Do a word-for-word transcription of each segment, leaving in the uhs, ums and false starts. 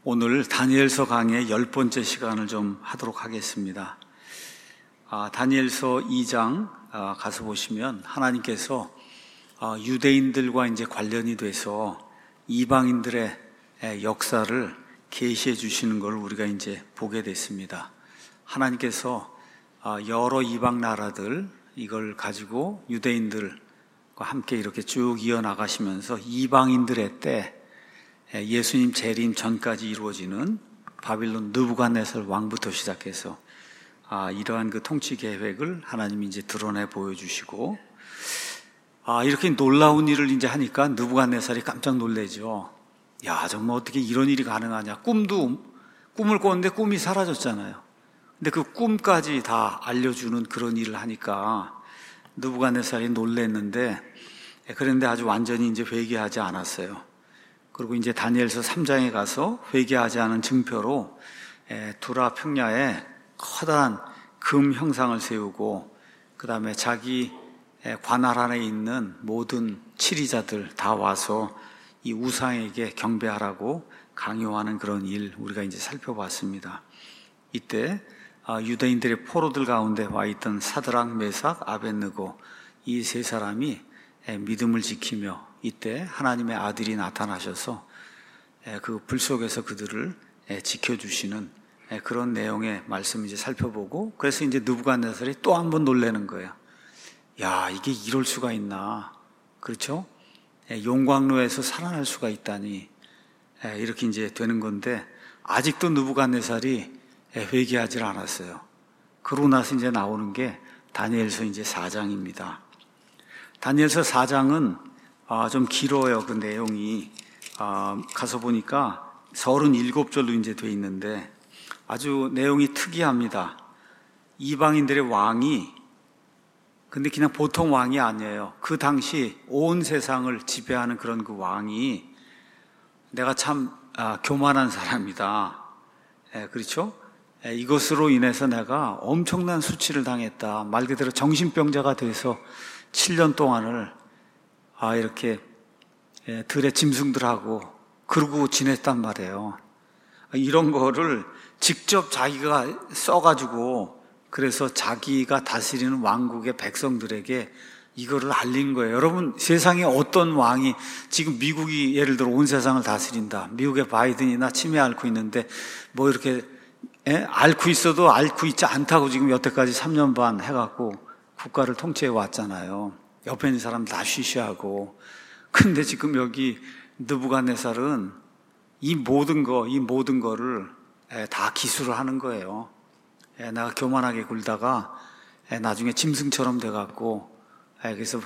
오늘 다니엘서 강의 열 번째 시간을 좀 하도록 하겠습니다. 아, 다니엘서 이 장 아, 가서 보시면 하나님께서 아, 유대인들과 이제 관련이 돼서 이방인들의 역사를 계시해 주시는 걸 우리가 이제 보게 됐습니다. 하나님께서 아, 여러 이방 나라들 이걸 가지고 유대인들과 함께 이렇게 쭉 이어나가시면서 이방인들의 때 예수님 재림 전까지 이루어지는 바빌론 느부갓네살 왕부터 시작해서 아, 이러한 그 통치 계획을 하나님이 이제 드러내 보여주시고, 아, 이렇게 놀라운 일을 이제 하니까 느부갓네살이 깜짝 놀래죠. 야, 정말 어떻게 이런 일이 가능하냐. 꿈도, 꿈을 꿨는데 꿈이 사라졌잖아요. 근데 그 꿈까지 다 알려주는 그런 일을 하니까 느부갓네살이 놀랬는데, 그런데 아주 완전히 이제 회개하지 않았어요. 그리고 이제 다니엘서 삼 장에 가서 회개하지 않은 증표로 두라 평야에 커다란 금 형상을 세우고, 그 다음에 자기 관할 안에 있는 모든 치리자들 다 와서 이 우상에게 경배하라고 강요하는 그런 일 우리가 이제 살펴봤습니다. 이때 유대인들의 포로들 가운데 와 있던 사드락, 메삭, 아벳느고 이 세 사람이 믿음을 지키며 이때 하나님의 아들이 나타나셔서 그 불 속에서 그들을 지켜주시는 그런 내용의 말씀을 이제 살펴보고, 그래서 이제 느부갓네살이 또 한 번 놀라는 거예요. 야, 이게 이럴 수가 있나. 그렇죠? 용광로에서 살아날 수가 있다니. 이렇게 이제 되는 건데, 아직도 느부갓네살이 회개하지 않았어요. 그러고 나서 이제 나오는 게 다니엘서 이제 사 장입니다. 다니엘서 사 장은 아, 좀 길어요. 그 내용이. 아, 가서 보니까 서른일곱 절로 이제 돼 있는데 아주 내용이 특이합니다. 이방인들의 왕이, 근데 그냥 보통 왕이 아니에요. 그 당시 온 세상을 지배하는 그런 그 왕이, 내가 참 아, 교만한 사람이다. 예, 그렇죠? 예, 이것으로 인해서 내가 엄청난 수치를 당했다. 말 그대로 정신병자가 돼서 칠 년 동안을 아, 이렇게 예, 들에 짐승들하고 그러고 지냈단 말이에요. 이런 거를 직접 자기가 써가지고, 그래서 자기가 다스리는 왕국의 백성들에게 이거를 알린 거예요. 여러분, 세상에 어떤 왕이, 지금 미국이 예를 들어 온 세상을 다스린다. 미국의 바이든이나 치매 앓고 있는데 뭐 이렇게 예? 앓고 있어도 앓고 있지 않다고 지금 여태까지 삼 년 반 해갖고 국가를 통치해 왔잖아요. 옆에 있는 사람 다 쉬쉬하고. 근데 지금 여기 느부갓네살은 이 모든 거, 이 모든 거를 다 기술을 하는 거예요. 내가 교만하게 굴다가 나중에 짐승처럼 돼갖고, 그래서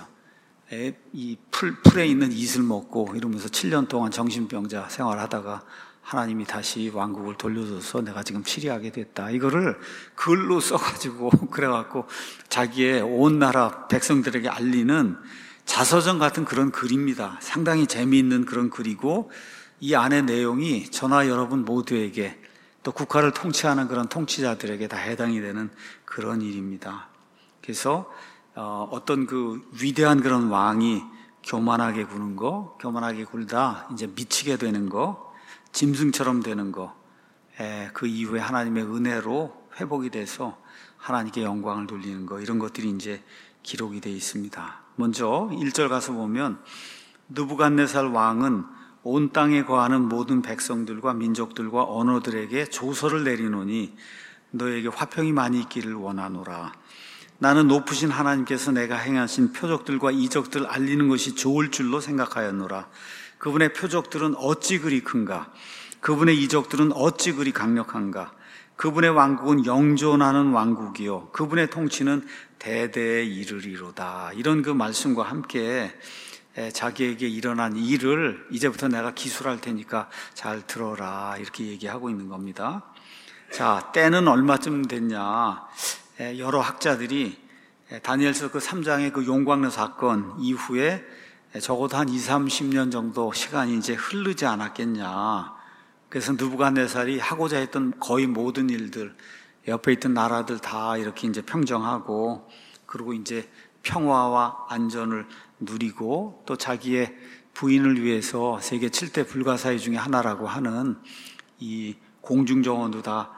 이 풀, 풀에 있는 잇을 먹고 이러면서 칠 년 동안 정신병자 생활하다가 하나님이 다시 왕국을 돌려줘서 내가 지금 치리하게 됐다. 이거를 글로 써가지고 그래갖고 자기의 온 나라 백성들에게 알리는 자서전 같은 그런 글입니다. 상당히 재미있는 그런 글이고, 이 안의 내용이 저나 여러분 모두에게, 또 국가를 통치하는 그런 통치자들에게 다 해당이 되는 그런 일입니다. 그래서 어, 어떤 그 위대한 그런 왕이 교만하게 구는 거, 교만하게 굴다 이제 미치게 되는 거, 짐승처럼 되는 거, 에, 그 이후에 하나님의 은혜로 회복이 돼서 하나님께 영광을 돌리는 거, 이런 것들이 이제 기록이 되어 있습니다. 먼저 일 절 가서 보면, 느부갓네살 왕은 온 땅에 거하는 모든 백성들과 민족들과 언어들에게 조서를 내리노니 너에게 화평이 많이 있기를 원하노라. 나는 높으신 하나님께서 내가 행하신 표적들과 이적들 알리는 것이 좋을 줄로 생각하였노라. 그분의 표적들은 어찌 그리 큰가? 그분의 이적들은 어찌 그리 강력한가? 그분의 왕국은 영존하는 왕국이요, 그분의 통치는 대대에 이르리로다. 이런 그 말씀과 함께 자기에게 일어난 일을 이제부터 내가 기술할 테니까 잘 들어라, 이렇게 얘기하고 있는 겁니다. 자, 때는 얼마쯤 됐냐? 여러 학자들이 다니엘서 그 삼 장의 그 용광로 사건 이후에 적어도 한 이삼십 년 정도 시간이 이제 흐르지 않았겠냐. 그래서 느부갓네살이 하고자 했던 거의 모든 일들, 옆에 있던 나라들 다 이렇게 이제 평정하고, 그리고 이제 평화와 안전을 누리고, 또 자기의 부인을 위해서 세계 칠 대 불가사의 중에 하나라고 하는 이 공중정원도 다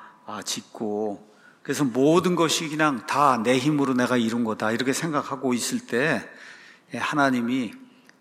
짓고, 그래서 모든 것이 그냥 다 내 힘으로 내가 이룬 거다 이렇게 생각하고 있을 때 하나님이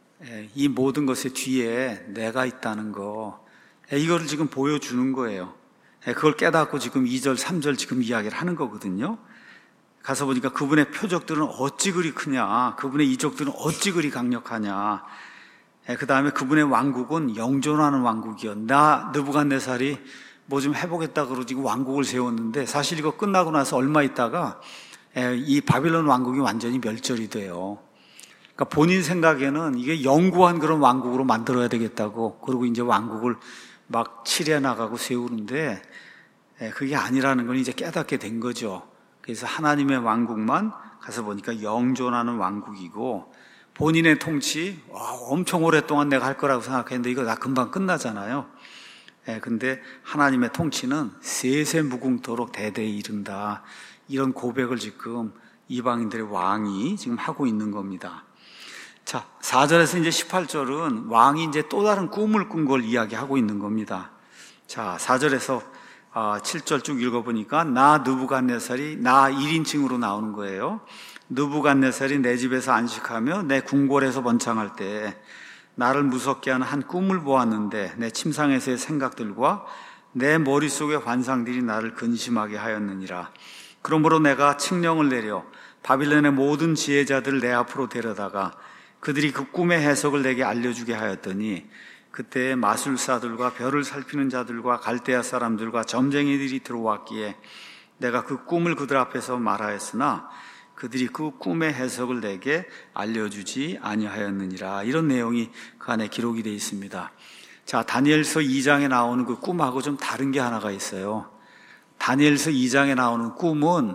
이 모든 것의 뒤에 내가 있다는 거, 이거를 지금 보여주는 거예요. 그걸 깨닫고 지금 이 절 삼 절 지금 이야기를 하는 거거든요. 가서 보니까 그분의 표적들은 어찌 그리 크냐, 그분의 이적들은 어찌 그리 강력하냐, 그 다음에 그분의 왕국은 영존하는 왕국이요. 나 느부갓네살이 뭐 좀 해보겠다 그러고 지금 왕국을 세웠는데 사실 이거 끝나고 나서 얼마 있다가 이 바빌론 왕국이 완전히 멸절이 돼요. 그러니까 본인 생각에는 이게 영구한 그런 왕국으로 만들어야 되겠다고, 그리고 이제 왕국을 막 칠해 나가고 세우는데 그게 아니라는 걸 이제 깨닫게 된 거죠. 그래서 하나님의 왕국만 가서 보니까 영존하는 왕국이고, 본인의 통치 와, 엄청 오랫동안 내가 할 거라고 생각했는데 이거 다 금방 끝나잖아요. 예, 근데 하나님의 통치는 세세 무궁토록 대대에 이른다, 이런 고백을 지금 이방인들의 왕이 지금 하고 있는 겁니다. 자, 사 절에서 이제 십팔 절은 왕이 이제 또 다른 꿈을 꾼 걸 이야기하고 있는 겁니다. 자, 사 절에서 칠 절 쭉 읽어보니까 나 느부갓네살이 나 일 인칭으로 나오는 거예요. 느부갓네살이 내 집에서 안식하며 내 궁궐에서 번창할 때 나를 무섭게 하는 한 꿈을 보았는데 내 침상에서의 생각들과 내 머릿속의 환상들이 나를 근심하게 하였느니라. 그러므로 내가 칙령을 내려 바빌론의 모든 지혜자들을 내 앞으로 데려다가 그들이 그 꿈의 해석을 내게 알려주게 하였더니 그때 마술사들과 별을 살피는 자들과 갈대아 사람들과 점쟁이들이 들어왔기에 내가 그 꿈을 그들 앞에서 말하였으나 그들이 그 꿈의 해석을 내게 알려주지 아니하였느니라. 이런 내용이 그 안에 기록이 되어 있습니다. 자, 다니엘서 이 장에 나오는 그 꿈하고 좀 다른 게 하나가 있어요. 다니엘서 이 장에 나오는 꿈은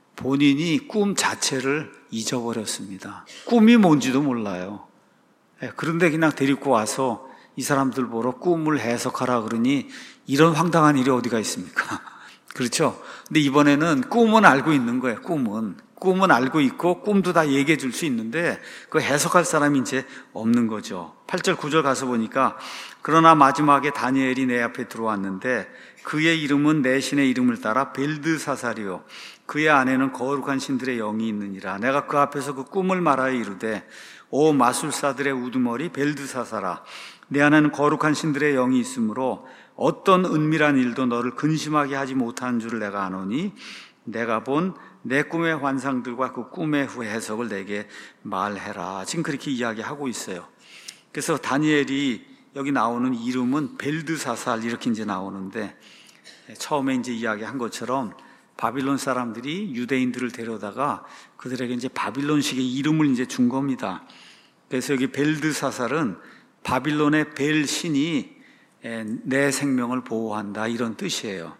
본인이 꿈 자체를 잊어버렸습니다. 꿈이 뭔지도 몰라요. 그런데 그냥 데리고 와서 이 사람들 보러 꿈을 해석하라 그러니 이런 황당한 일이 어디가 있습니까? 그렇죠? 근데 이번에는 꿈은 알고 있는 거예요. 꿈은 꿈은 알고 있고 꿈도 다 얘기해 줄 수 있는데 그 해석할 사람이 이제 없는 거죠. 팔 절 구 절 가서 보니까 그러나 마지막에 다니엘이 내 앞에 들어왔는데 그의 이름은 내 신의 이름을 따라 벨드사살이요 그의 안에는 거룩한 신들의 영이 있느니라. 내가 그 앞에서 그 꿈을 말하여 이르되 오 마술사들의 우두머리 벨드사살아, 내 안에는 거룩한 신들의 영이 있으므로 어떤 은밀한 일도 너를 근심하게 하지 못하는 줄을 내가 아노니 내가 본 내 꿈의 환상들과 그 꿈의 후 해석을 내게 말해라. 지금 그렇게 이야기하고 있어요. 그래서 다니엘이 여기 나오는 이름은 벨드사살 이렇게 이제 나오는데, 처음에 이제 이야기한 것처럼 바빌론 사람들이 유대인들을 데려다가 그들에게 이제 바빌론식의 이름을 이제 준 겁니다. 그래서 여기 벨드사살은 바빌론의 벨 신이 내 생명을 보호한다 이런 뜻이에요.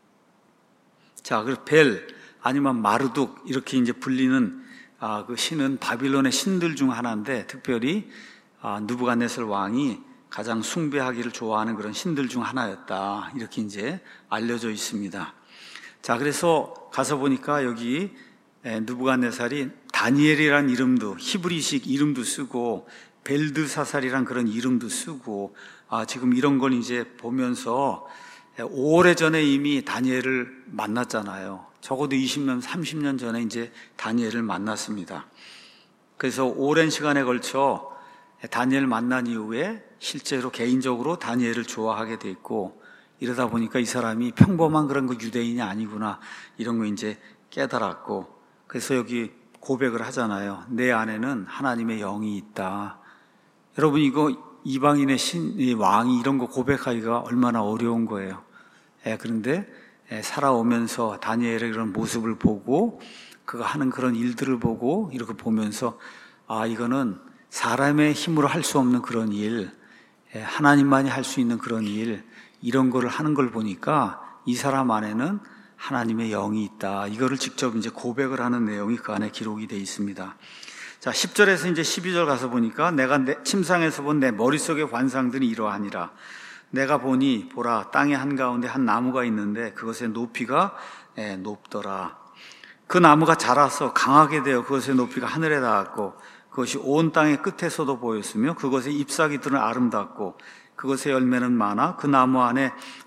자, 그래서 벨 아니면 마르둑 이렇게 이제 불리는 아, 그 신은 바빌론의 신들 중 하나인데, 특별히 아, 느부갓네살 왕이 가장 숭배하기를 좋아하는 그런 신들 중 하나였다 이렇게 이제 알려져 있습니다. 자, 그래서 가서 보니까 여기 느부갓네살이 다니엘이란 이름도 히브리식 이름도 쓰고 벨드사살이란 그런 이름도 쓰고 아, 지금 이런 걸 이제 보면서 오래전에 이미 다니엘을 만났잖아요. 적어도 이십 년, 삼십 년 전에 이제 다니엘을 만났습니다. 그래서 오랜 시간에 걸쳐 다니엘 만난 이후에 실제로 개인적으로 다니엘을 좋아하게 됐고, 이러다 보니까 이 사람이 평범한 그런 거 유대인이 아니구나 이런 거 이제 깨달았고, 그래서 여기 고백을 하잖아요. 내 안에는 하나님의 영이 있다. 여러분, 이거 이방인의 신, 왕이 이런 거 고백하기가 얼마나 어려운 거예요. 예, 그런데 예, 살아오면서 다니엘의 그런 모습을 보고 그가 하는 그런 일들을 보고 이렇게 보면서 아, 이거는 사람의 힘으로 할 수 없는 그런 일, 예, 하나님만이 할 수 있는 그런 일, 이런 거를 하는 걸 보니까 이 사람 안에는 하나님의 영이 있다. 이거를 직접 이제 고백을 하는 내용이 그 안에 기록이 되어 있습니다. 자, 십 절에서 이제 십이 절 가서 보니까 내가 내 침상에서 본 내 머릿속의 환상들이 이러하니라. 내가 보니 보라 땅의 한가운데 한 나무가 있는데 그것의 높이가 예, 높더라. 그 나무가 자라서 강하게 되어 그것의 높이가 하늘에 닿았고 그것이 온 땅의 끝에서도 보였으며 그것의 잎사귀들은 아름답고 그것의 열매는 많아 그 나무 안에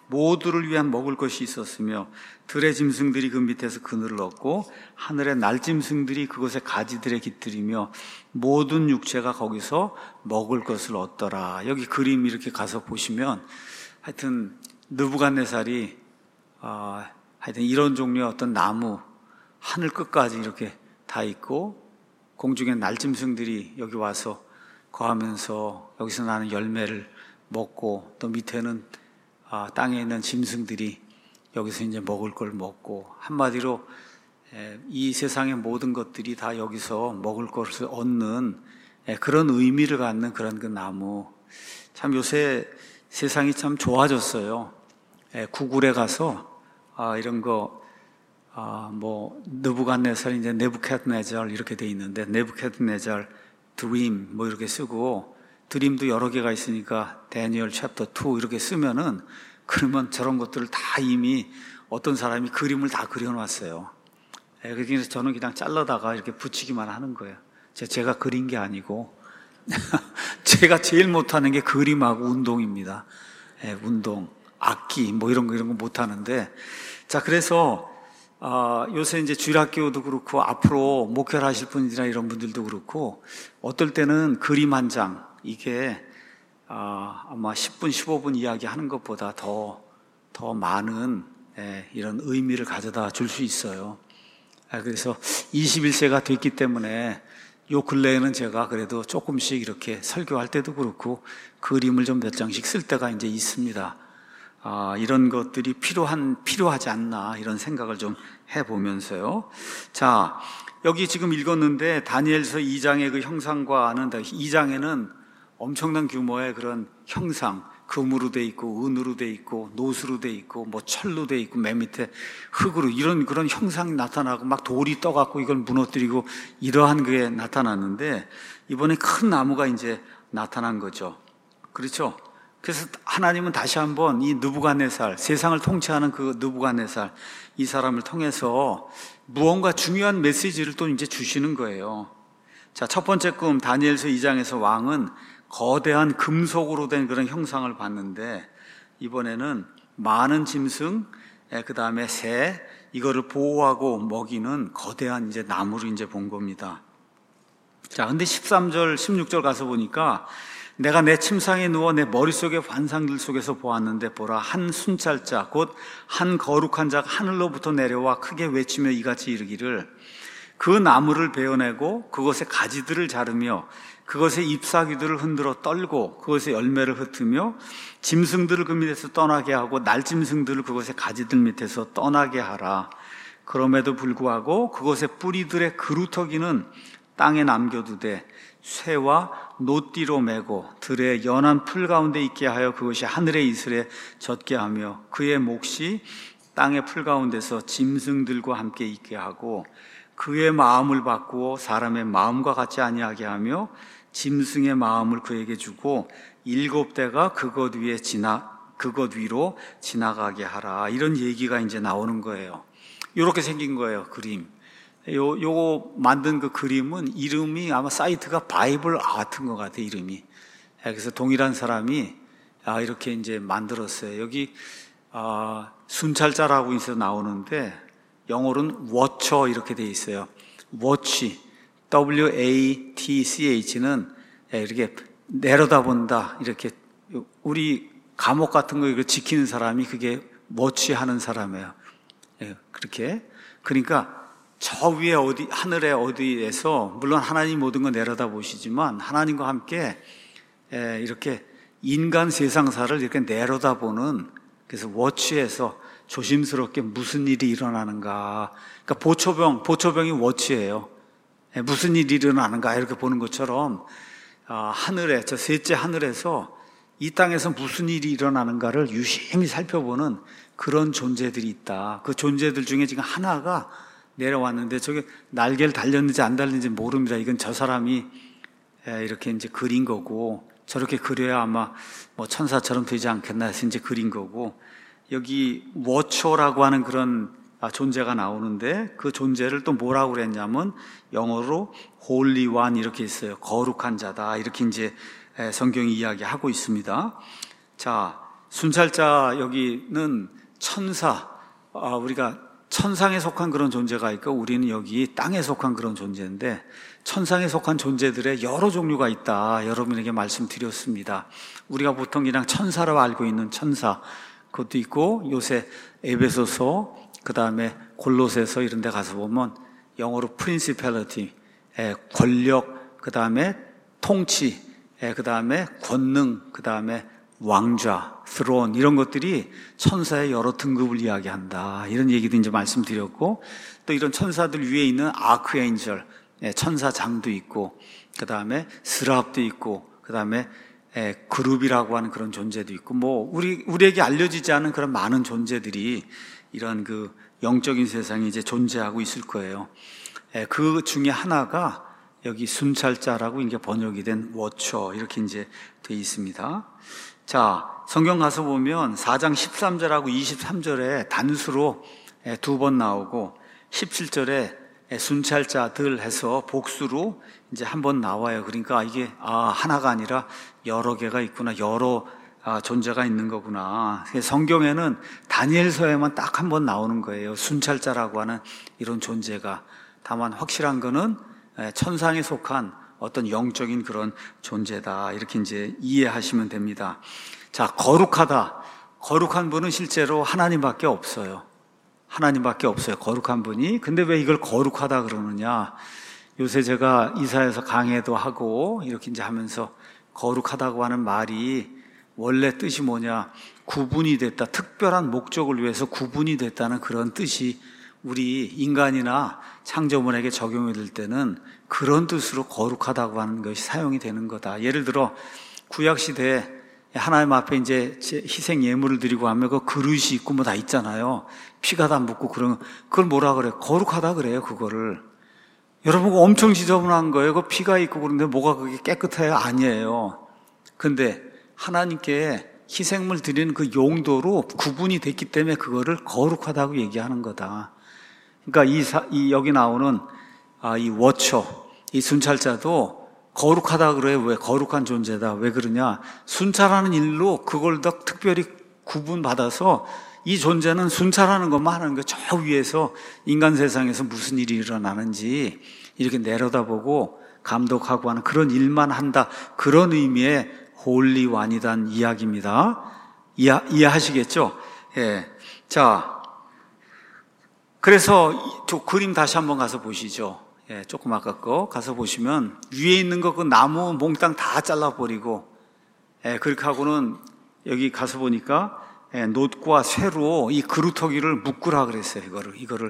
모두를 위한 먹을 것이 있었으며 들의 짐승들이 그 밑에서 그늘을 얻고 하늘의 날짐승들이 그곳에 가지들에 깃들이며 모든 육체가 거기서 먹을 것을 얻더라. 여기 그림 이렇게 가서 보시면 하여튼 느부갓네살이 어, 하여튼 이런 종류의 어떤 나무 하늘 끝까지 이렇게 다 있고 공중의 날짐승들이 여기 와서 거하면서 여기서 나는 열매를 먹고 또 밑에는 아, 땅에 있는 짐승들이 여기서 이제 먹을 걸 먹고 한마디로 에, 이 세상의 모든 것들이 다 여기서 먹을 것을 얻는 에, 그런 의미를 갖는 그런 그 나무. 참 요새 세상이 참 좋아졌어요. 에, 구글에 가서 아, 이런 거 아, 뭐 느부갓네살 이제 네부갓네잘 이렇게 돼 있는데 네부갓네잘 드림 뭐 이렇게 쓰고 드림도 여러 개가 있으니까 다니엘 챕터 투 이렇게 쓰면은 그러면 저런 것들을 다 이미 어떤 사람이 그림을 다 그려놨어요. 예, 그래서 저는 그냥 잘라다가 이렇게 붙이기만 하는 거예요. 제가 그린 게 아니고 제가 제일 못하는 게 그림하고 운동입니다. 예, 운동, 악기 뭐 이런 거 이런 거 못하는데 자 그래서 아, 요새 이제 주일학교도 그렇고 앞으로 목회를 하실 분들이나 이런 분들도 그렇고 어떨 때는 그림 한 장 이게 아, 아마 십 분, 십오 분 이야기 하는 것보다 더, 더 많은 예, 이런 의미를 가져다 줄 수 있어요. 아, 그래서 이십일 세가 됐기 때문에 요 근래에는 제가 그래도 조금씩 이렇게 설교할 때도 그렇고 그림을 좀 몇 장씩 쓸 때가 이제 있습니다. 아, 이런 것들이 필요한, 필요하지 않나 이런 생각을 좀 해보면서요. 자, 여기 지금 읽었는데 다니엘서 이 장의 그 형상과는 이 장에는 엄청난 규모의 그런 형상, 금으로 돼 있고 은으로 돼 있고 노수로 돼 있고 뭐 철로 돼 있고 맨 밑에 흙으로 이런 그런 형상이 나타나고 막 돌이 떠갖고 이걸 무너뜨리고 이러한 게 나타났는데 이번에 큰 나무가 이제 나타난 거죠. 그렇죠? 그래서 하나님은 다시 한번 이 느부갓네살, 세상을 통치하는 그 느부갓네살 이 사람을 통해서 무언가 중요한 메시지를 또 이제 주시는 거예요. 자, 첫 번째 꿈 다니엘서 이 장에서 왕은 거대한 금속으로 된 그런 형상을 봤는데 이번에는 많은 짐승, 그 다음에 새, 이거를 보호하고 먹이는 거대한 이제 나무를 이제 본 겁니다. 자, 근데 십삼 절, 십육 절 가서 보니까 내가 내 침상에 누워 내 머릿속의 환상들 속에서 보았는데 보라 한 순찰자 곧 한 거룩한 자가 하늘로부터 내려와 크게 외치며 이같이 이르기를 그 나무를 베어내고 그것의 가지들을 자르며 그것의 잎사귀들을 흔들어 떨고 그것의 열매를 흩으며 짐승들을 그 밑에서 떠나게 하고 날짐승들을 그것의 가지들 밑에서 떠나게 하라. 그럼에도 불구하고 그것의 뿌리들의 그루터기는 땅에 남겨두되 쇠와 노띠로 매고 들의 연한 풀 가운데 있게 하여 그것이 하늘의 이슬에 젖게 하며 그의 몫이 땅의 풀 가운데서 짐승들과 함께 있게 하고 그의 마음을 바꾸어 사람의 마음과 같이 아니하게 하며 짐승의 마음을 그에게 주고 일곱 대가 그것 위에 지나 그것 위로 지나가게 하라. 이런 얘기가 이제 나오는 거예요. 이렇게 생긴 거예요, 그림. 요, 요거 만든 그 그림은 이름이 아마 사이트가 바이블 아트인 것 같아요, 이름이. 그래서 동일한 사람이 아, 이렇게 이제 만들었어요. 여기, 아, 순찰자라고 해서 나오는데 영어로는 워처 이렇게 돼 있어요. 워치, 더블유 에이 티 씨 에이치는 이렇게 내려다본다. 이렇게 우리 감옥 같은 거 이거 지키는 사람이 그게 워치하는 사람이에요. 그렇게. 그러니까 저 위에 어디, 하늘의 어디에서, 물론 하나님 모든 거 내려다보시지만, 하나님과 함께, 이렇게 인간 세상사를 이렇게 내려다보는, 그래서 워치에서 조심스럽게 무슨 일이 일어나는가. 그러니까 보초병, 보초병이 워치예요. 무슨 일이 일어나는가, 이렇게 보는 것처럼, 하늘에, 저 셋째 하늘에서 이 땅에서 무슨 일이 일어나는가를 유심히 살펴보는 그런 존재들이 있다. 그 존재들 중에 지금 하나가 내려왔는데 저게 날개를 달렸는지 안 달렸는지 모릅니다. 이건 저 사람이 이렇게 이제 그린 거고 저렇게 그려야 아마 뭐 천사처럼 되지 않겠나 해서 이제 그린 거고 여기 워처라고 하는 그런 존재가 나오는데 그 존재를 또 뭐라고 그랬냐면 영어로 홀리 원 이렇게 있어요. 거룩한 자다. 이렇게 이제 성경이 이야기하고 있습니다. 자, 순찰자 여기는 천사, 아, 우리가 천상에 속한 그런 존재가 있고 우리는 여기 땅에 속한 그런 존재인데 천상에 속한 존재들의 여러 종류가 있다 여러분에게 말씀드렸습니다. 우리가 보통 그냥 천사로 알고 있는 천사 그것도 있고 요새 에베소서 그 다음에 골로새서 이런 데 가서 보면 영어로 principality, 권력, 그 다음에 통치, 그 다음에 권능, 그 다음에 왕좌, throne 이런 것들이 천사의 여러 등급을 이야기한다 이런 얘기도 이제 말씀드렸고 또 이런 천사들 위에 있는 아크엔젤 천사장도 있고 그 다음에 스랍도 있고 그 다음에 그룹이라고 하는 그런 존재도 있고 뭐 우리 우리에게 알려지지 않은 그런 많은 존재들이 이런 그 영적인 세상에 이제 존재하고 있을 거예요. 그 중에 하나가 여기 순찰자라고 이게 번역이 된 워처 이렇게 이제 돼 있습니다. 자, 성경 가서 보면 사 장 십삼 절하고 이십삼 절에 단수로 두 번 나오고 십칠 절에 순찰자들 해서 복수로 이제 한 번 나와요. 그러니까 이게 아, 하나가 아니라 여러 개가 있구나. 여러 아, 존재가 있는 거구나. 성경에는 다니엘서에만 딱 한 번 나오는 거예요. 순찰자라고 하는 이런 존재가. 다만 확실한 거는 천상에 속한 어떤 영적인 그런 존재다. 이렇게 이제 이해하시면 됩니다. 자, 거룩하다. 거룩한 분은 실제로 하나님밖에 없어요. 하나님밖에 없어요. 거룩한 분이. 근데 왜 이걸 거룩하다 그러느냐? 요새 제가 이사에서 강해도 하고 이렇게 이제 하면서 거룩하다고 하는 말이 원래 뜻이 뭐냐? 구분이 됐다. 특별한 목적을 위해서 구분이 됐다는 그런 뜻이 우리 인간이나 창조물에게 적용이 될 때는 그런 뜻으로 거룩하다고 하는 것이 사용이 되는 거다. 예를 들어 구약시대에 하나님 앞에 이제 희생 예물을 드리고 하면 그 그릇이 있고 뭐 다 있잖아요. 피가 다 묻고 그런, 그걸 뭐라 그래요? 거룩하다 그래요, 그거를. 여러분, 엄청 지저분한 거예요. 그 피가 있고 그런데 뭐가 그게 깨끗해요? 아니에요. 근데 하나님께 희생물 드리는 그 용도로 구분이 됐기 때문에 그거를 거룩하다고 얘기하는 거다. 그러니까 이, 사, 이 여기 나오는 아, 이 워처, 이 순찰자도 거룩하다 그래요. 왜? 거룩한 존재다. 왜 그러냐? 순찰하는 일로 그걸 더 특별히 구분받아서 이 존재는 순찰하는 것만 하는 거예요. 저 위에서 인간 세상에서 무슨 일이 일어나는지 이렇게 내려다보고 감독하고 하는 그런 일만 한다. 그런 의미의 홀리 완이단 이야기입니다. 이해, 이해하시겠죠? 예. 자, 그래서 저 그림 다시 한번 가서 보시죠. 예, 조금 아까 거 가서 보시면 위에 있는 거 그 나무 몽땅 다 잘라버리고, 예, 그렇게 하고는 여기 가서 보니까 예, 놋과 쇠로 이 그루터기를 묶으라 그랬어요. 이거를 이거를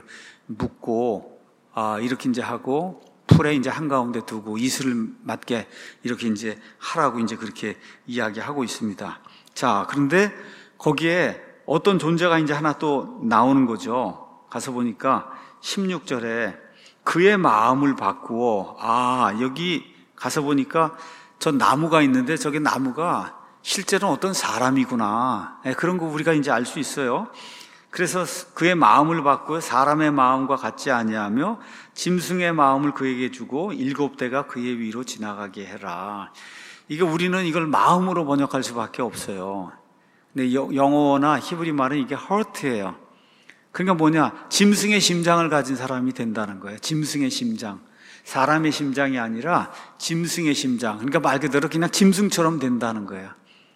묶고 아 이렇게 이제 하고 풀에 이제 한 가운데 두고 이슬을 맞게 이렇게 이제 하라고 이제 그렇게 이야기하고 있습니다. 자, 그런데 거기에 어떤 존재가 이제 하나 또 나오는 거죠. 가서 보니까 십육 절에 그의 마음을 바꾸어, 아, 여기 가서 보니까 저 나무가 있는데 저게 나무가 실제로는 어떤 사람이구나. 네, 그런 거 우리가 이제 알 수 있어요. 그래서 그의 마음을 바꾸어 사람의 마음과 같지 아니하며 짐승의 마음을 그에게 주고 일곱 대가 그의 위로 지나가게 해라. 이게 우리는 이걸 마음으로 번역할 수밖에 없어요. 근데 영어나 히브리 말은 이게 heart예요. 그러니까 뭐냐? 짐승의 심장을 가진 사람이 된다는 거예요. 짐승의 심장. 사람의 심장이 아니라 짐승의 심장. 그러니까 말 그대로 그냥 짐승처럼 된다는 거예요.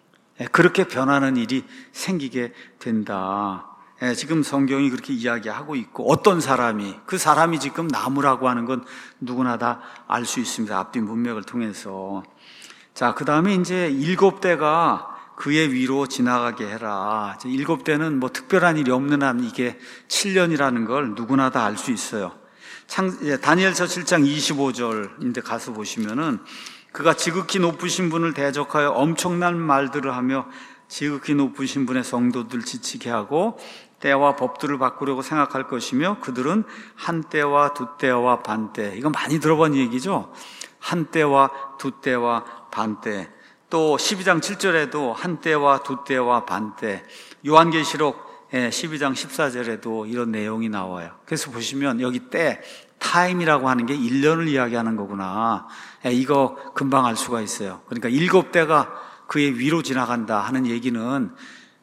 그렇게 변하는 일이 생기게 된다. 지금 성경이 그렇게 이야기하고 있고, 어떤 사람이, 그 사람이 지금 나무라고 하는 건 누구나 다 알 수 있습니다. 앞뒤 문맥을 통해서. 자, 그 다음에 이제 일곱 대가 그의 위로 지나가게 해라. 일곱 대는 뭐 특별한 일이 없는 한 이게 칠 년이라는 걸 누구나 다 알 수 있어요. 창, 다니엘서 칠 장 이십오 절인데 가서 보시면은 그가 지극히 높으신 분을 대적하여 엄청난 말들을 하며 지극히 높으신 분의 성도들 지치게 하고 때와 법들을 바꾸려고 생각할 것이며 그들은 한 때와 두 때와 반 때. 이거 많이 들어본 얘기죠? 한 때와 두 때와 반 때. 또 십이 장 칠 절에도 한 때와 두 때와 반 때. 요한계시록 십이 장 십사 절에도 이런 내용이 나와요. 그래서 보시면 여기 때, 타임이라고 하는 게 일 년을 이야기하는 거구나. 이거 금방 알 수가 있어요. 그러니까 일곱 대가 그의 위로 지나간다 하는 얘기는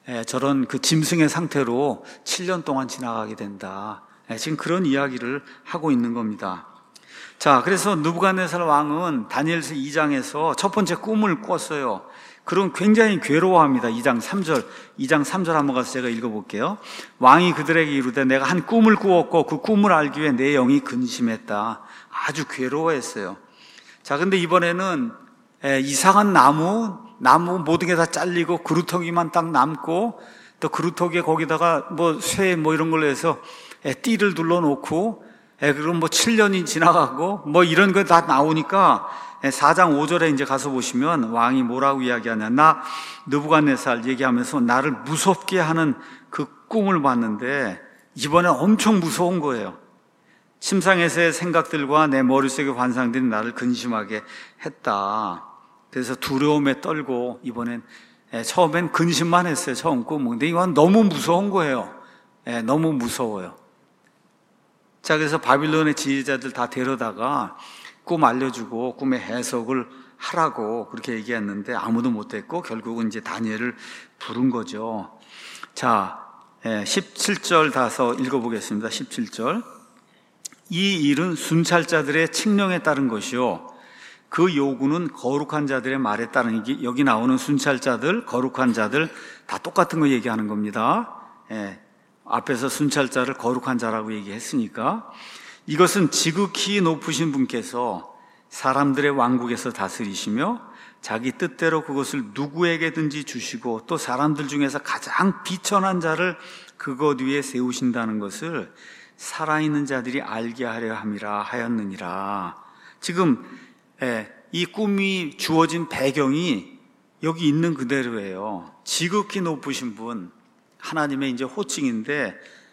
예, 저런 그 짐승의 상태로 칠 년 동안 지나가게 된다. 예, 지금 그런 이야기를 하고 있는 겁니다. 자, 그래서 느부갓네살 왕은 다니엘서 이 장에서 첫 번째 꿈을 꿨어요. 그럼 굉장히 괴로워합니다. 이 장 삼 절, 이 장 삼 절 한번 가서 제가 읽어볼게요. 왕이 그들에게 이르되 내가 한 꿈을 꾸었고 그 꿈을 알기 위해 내 영이 근심했다. 아주 괴로워했어요. 자, 근데 이번에는 에, 이상한 나무, 나무 모든 게 다 잘리고 그루터기만 딱 남고 또 그루터기에 거기다가 뭐 쇠 뭐 이런 걸로 해서 에, 띠를 둘러놓고 에, 그럼 뭐 칠 년이 지나가고 뭐 이런 거 다 나오니까 사 장 오 절에 이제 가서 보시면 왕이 뭐라고 이야기하냐. 나 느부갓네살 얘기하면서 나를 무섭게 하는 그 꿈을 봤는데 이번에 엄청 무서운 거예요. 침상에서의 생각들과 내 머릿속에 환상들이 나를 근심하게 했다. 그래서 두려움에 떨고 이번엔 처음엔 근심만 했어요. 처음 꿈은. 근데 이건 너무 무서운 거예요. 너무 무서워요. 자, 그래서 바빌론의 지휘자들 다 데려다가 꿈 알려주고 꿈의 해석을 하라고 그렇게 얘기했는데 아무도 못했고 결국은 이제 다니엘을 부른 거죠. 자, 십칠 절 다서 읽어보겠습니다. 십칠 절. 이 일은 순찰자들의 칙령에 따른 것이요 그 요구는 거룩한 자들의 말에 따른, 여기 나오는 순찰자들, 거룩한 자들 다 똑같은 거 얘기하는 겁니다. 예, 앞에서 순찰자를 거룩한 자라고 얘기했으니까 이것은 지극히 높으신 분께서 사람들의 왕국에서 다스리시며 자기 뜻대로 그것을 누구에게든지 주시고 또 사람들 중에서 가장 비천한 자를 그것 위에 세우신다는 것을 살아있는 자들이 알게 하려 함이라 하였느니라. 지금 이 꿈이 주어진 배경이 여기 있는 그대로예요. 지극히 높으신 분, 하나님의 이제 호칭인데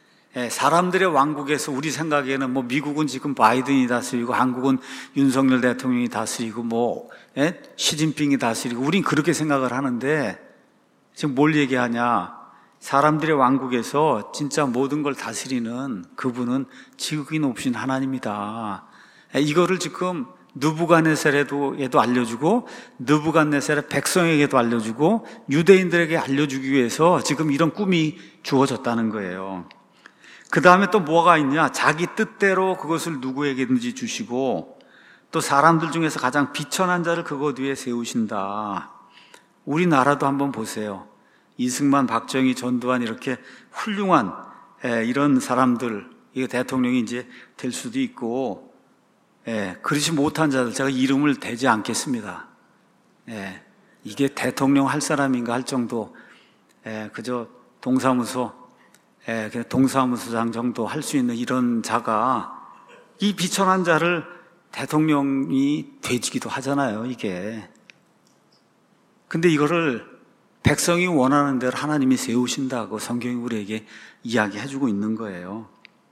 사람들의 왕국에서 우리 생각에는 뭐 미국은 지금 바이든이 다스리고 한국은 윤석열 대통령이 다스리고 뭐 예? 시진핑이 다스리고 우린 그렇게 생각을 하는데 지금 뭘 얘기하냐. 사람들의 왕국에서 진짜 모든 걸 다스리는 그분은 지극히 높으신 하나님이다. 이거를 지금 느부갓네살에도 알려주고 느부갓네살의 백성에게도 알려주고 유대인들에게 알려주기 위해서 지금 이런 꿈이 주어졌다는 거예요. 그 다음에 또 뭐가 있냐. 자기 뜻대로 그것을 누구에게든지 주시고 또 사람들 중에서 가장 비천한 자를 그것 위에 세우신다. 우리나라도 한번 보세요. 이승만, 박정희, 전두환 이렇게 훌륭한 이런 사람들, 이게 대통령이 이제 될 수도 있고, 예, 그렇지 못한 자들 제가 이름을 대지 않겠습니다. 예, 이게 대통령 할 사람인가 할 정도, 예, 그저 동사무소, 예, 그냥 동사무소장 정도 할 수 있는 이런 자가 이 비천한 자를 대통령이 되지기도 하잖아요, 이게. 근데 이거를 백성이 원하는 대로 하나님이 세우신다고 성경이 우리에게 이야기해주고 있는 거예요.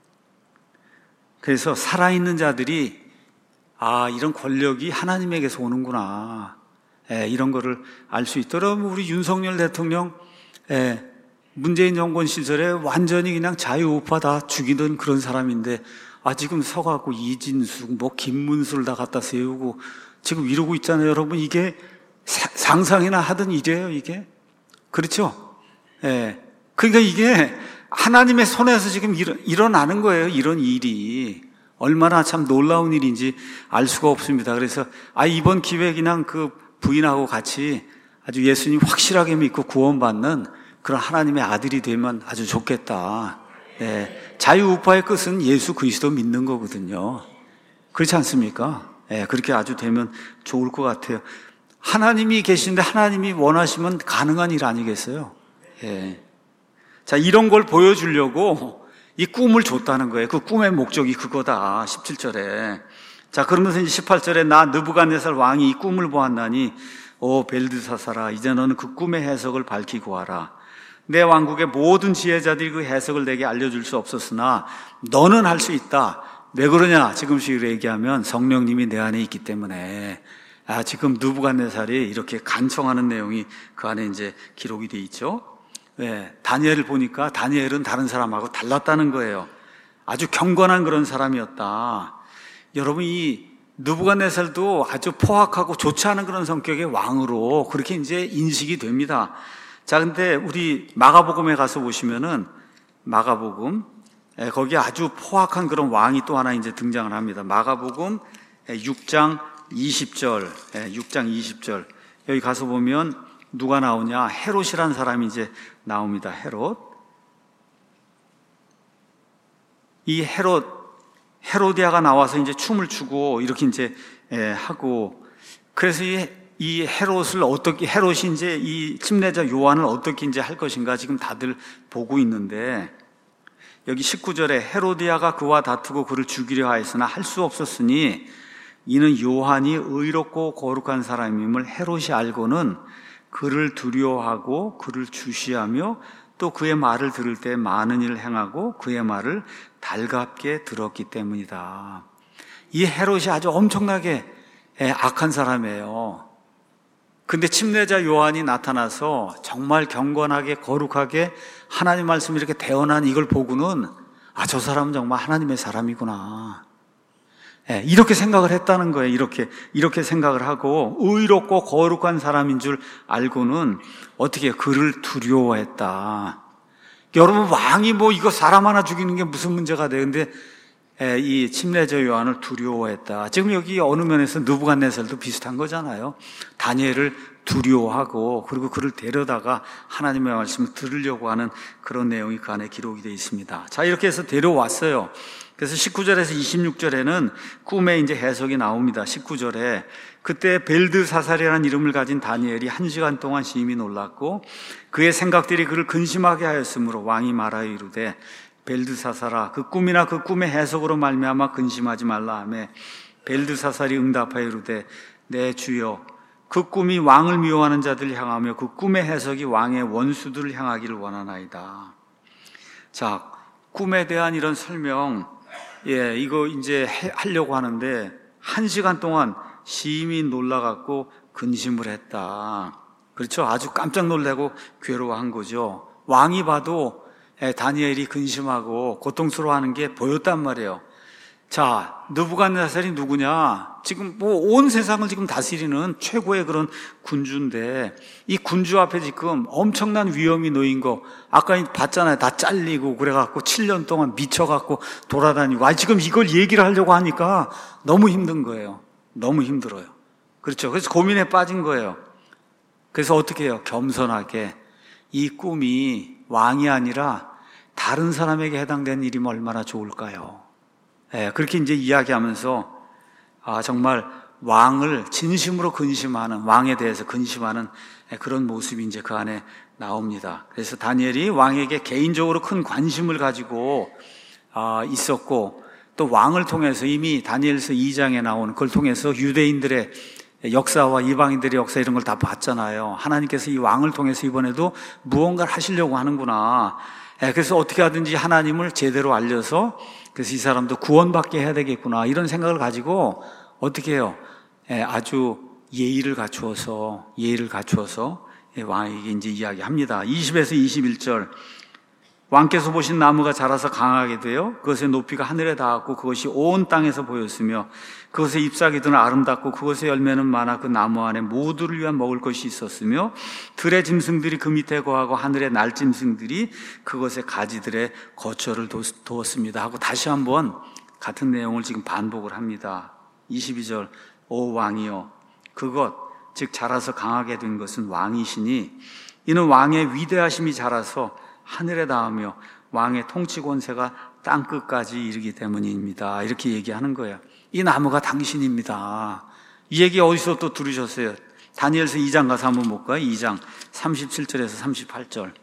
그래서 살아있는 자들이 아, 이런 권력이 하나님에게서 오는구나. 예, 이런 거를 알 수 있도록 우리 윤석열 대통령 예, 문재인 정권 시절에 완전히 그냥 자유우파 다 죽이던 그런 사람인데 아, 지금 서갖고 이진숙, 뭐 김문수를 다 갖다 세우고 지금 이러고 있잖아요. 여러분, 이게 사, 상상이나 하던 일이에요, 이게. 그렇죠? 예. 그러니까 이게 하나님의 손에서 지금 일어, 일어나는 거예요, 이런 일이. 얼마나 참 놀라운 일인지 알 수가 없습니다. 그래서 아, 이번 기회에 그냥 그 부인하고 같이 아주 예수님 확실하게 믿고 구원받는 그런 하나님의 아들이 되면 아주 좋겠다. 예. 자유우파의 끝은 예수 그리스도 믿는 거거든요. 그렇지 않습니까? 예. 그렇게 아주 되면 좋을 것 같아요. 하나님이 계신데 하나님이 원하시면 가능한 일 아니겠어요? 예. 자, 이런 걸 보여주려고 이 꿈을 줬다는 거예요. 그 꿈의 목적이 그거다. 십칠 절에. 자, 그러면서 이제 십팔 절에 나 느부갓네살 왕이 이 꿈을 보았나니 오 벨드사사라, 이제 너는 그 꿈의 해석을 밝히고 하라. 내 왕국의 모든 지혜자들이 그 해석을 내게 알려줄 수 없었으나 너는 할 수 있다. 왜 그러냐? 지금식으로 얘기하면 성령님이 내 안에 있기 때문에. 아, 지금 느부갓네살이 이렇게 간청하는 내용이 그 안에 이제 기록이 돼 있죠. 네, 다니엘을 보니까 다니엘은 다른 사람하고 달랐다는 거예요. 아주 경건한 그런 사람이었다. 여러분, 이 느부갓네살도 아주 포악하고 좋지 않은 그런 성격의 왕으로 그렇게 이제 인식이 됩니다. 자, 근데 우리 마가복음에 가서 보시면은 마가복음 거기에 아주 포악한 그런 왕이 또 하나 이제 등장을 합니다. 마가복음 육 장 이십 절, 육 장 이십 절 여기 가서 보면 누가 나오냐? 헤롯이라는 사람이 이제 나옵니다. 헤롯. 이 헤롯, 헤로디아가 나와서 이제 춤을 추고 이렇게 이제 하고, 그래서 이, 이 헤롯을 어떻게, 헤롯이 이제 이 침례자 요한을 어떻게 이제 할 것인가 지금 다들 보고 있는데, 여기 십구 절에 헤로디아가 그와 다투고 그를 죽이려 하였으나 할 수 없었으니 이는 요한이 의롭고 거룩한 사람임을 헤롯이 알고는 그를 두려워하고 그를 주시하며 또 그의 말을 들을 때 많은 일을 행하고 그의 말을 달갑게 들었기 때문이다. 이 헤롯이 아주 엄청나게 악한 사람이에요. 근데 침례자 요한이 나타나서 정말 경건하게 거룩하게 하나님 말씀 이렇게 대언한 이걸 보고는 아, 저 사람은 정말 하나님의 사람이구나. 이렇게 생각을 했다는 거예요. 이렇게, 이렇게 생각을 하고 의롭고 거룩한 사람인 줄 알고는 어떻게 그를 두려워했다. 여러분, 왕이 뭐 이거 사람 하나 죽이는 게 무슨 문제가 돼요? 근데 이 침례자 요한을 두려워했다. 지금 여기 어느 면에서 느부갓네살도 비슷한 거잖아요. 다니엘을 두려워하고 그리고 그를 데려다가 하나님의 말씀을 들으려고 하는 그런 내용이 그 안에 기록이 되어 있습니다. 자, 이렇게 해서 데려왔어요. 그래서 십구 절에서 이십육 절에는 꿈의 이제 해석이 나옵니다. 십구 절에 그때 벨드사살이라는 이름을 가진 다니엘이 한 시간 동안 심히 놀랐고 그의 생각들이 그를 근심하게 하였으므로 왕이 말하여 이르되 벨드사살아, 그 꿈이나 그 꿈의 해석으로 말미암아 근심하지 말라 하며 벨드사살이 응답하여 이르되 내 주여, 그 꿈이 왕을 미워하는 자들을 향하며 그 꿈의 해석이 왕의 원수들을 향하기를 원하나이다. 자, 꿈에 대한 이런 설명, 예, 이거 이제 해, 하려고 하는데 한 시간 동안 심히 놀라갖고 근심을 했다. 그렇죠? 아주 깜짝 놀라고 괴로워한 거죠. 왕이 봐도 다니엘이 근심하고 고통스러워하는 게 보였단 말이에요. 자, 느부갓네살이 누구냐? 지금 뭐 온 세상을 지금 다스리는 최고의 그런 군주인데 이 군주 앞에 지금 엄청난 위험이 놓인 거 아까 봤잖아요. 다 잘리고 그래갖고 칠 년 동안 미쳐갖고 돌아다니고 아 지금 이걸 얘기를 하려고 하니까 너무 힘든 거예요. 너무 힘들어요. 그렇죠? 그래서 고민에 빠진 거예요. 그래서 어떻게 해요? 겸손하게 이 꿈이 왕이 아니라 다른 사람에게 해당되는 일이면 얼마나 좋을까요? 예, 그렇게 이제 이야기하면서 아, 정말 왕을 진심으로 근심하는, 왕에 대해서 근심하는 그런 모습이 이제 그 안에 나옵니다. 그래서 다니엘이 왕에게 개인적으로 큰 관심을 가지고 아, 있었고 또 왕을 통해서 이미 다니엘서 이 장에 나오는 그걸 통해서 유대인들의 역사와 이방인들의 역사 이런 걸 다 봤잖아요. 하나님께서 이 왕을 통해서 이번에도 무언가를 하시려고 하는구나. 그래서 어떻게 하든지 하나님을 제대로 알려서 그래서 이 사람도 구원받게 해야 되겠구나 이런 생각을 가지고 어떻게 해요? 아주 예의를 갖추어서 예의를 갖추어서 왕에게 이제 이야기합니다. 이십에서 이십일 절 왕께서 보신 나무가 자라서 강하게 되어 그것의 높이가 하늘에 닿았고 그것이 온 땅에서 보였으며 그것의 잎사귀들은 아름답고 그것의 열매는 많아 그 나무 안에 모두를 위한 먹을 것이 있었으며 들의 짐승들이 그 밑에 거하고 하늘의 날짐승들이 그것의 가지들에 거처를 두었습니다 하고 다시 한번 같은 내용을 지금 반복을 합니다. 이십이 절 오 왕이여 그것 즉 자라서 강하게 된 것은 왕이시니 이는 왕의 위대하심이 자라서 하늘에 닿으며 왕의 통치 권세가 땅끝까지 이르기 때문입니다. 이렇게 얘기하는 거예요. 이 나무가 당신입니다. 이 얘기 어디서 또 들으셨어요? 다니엘서 이 장 가서 한번 볼까요? 이 장 삼십칠 절에서 삼십팔 절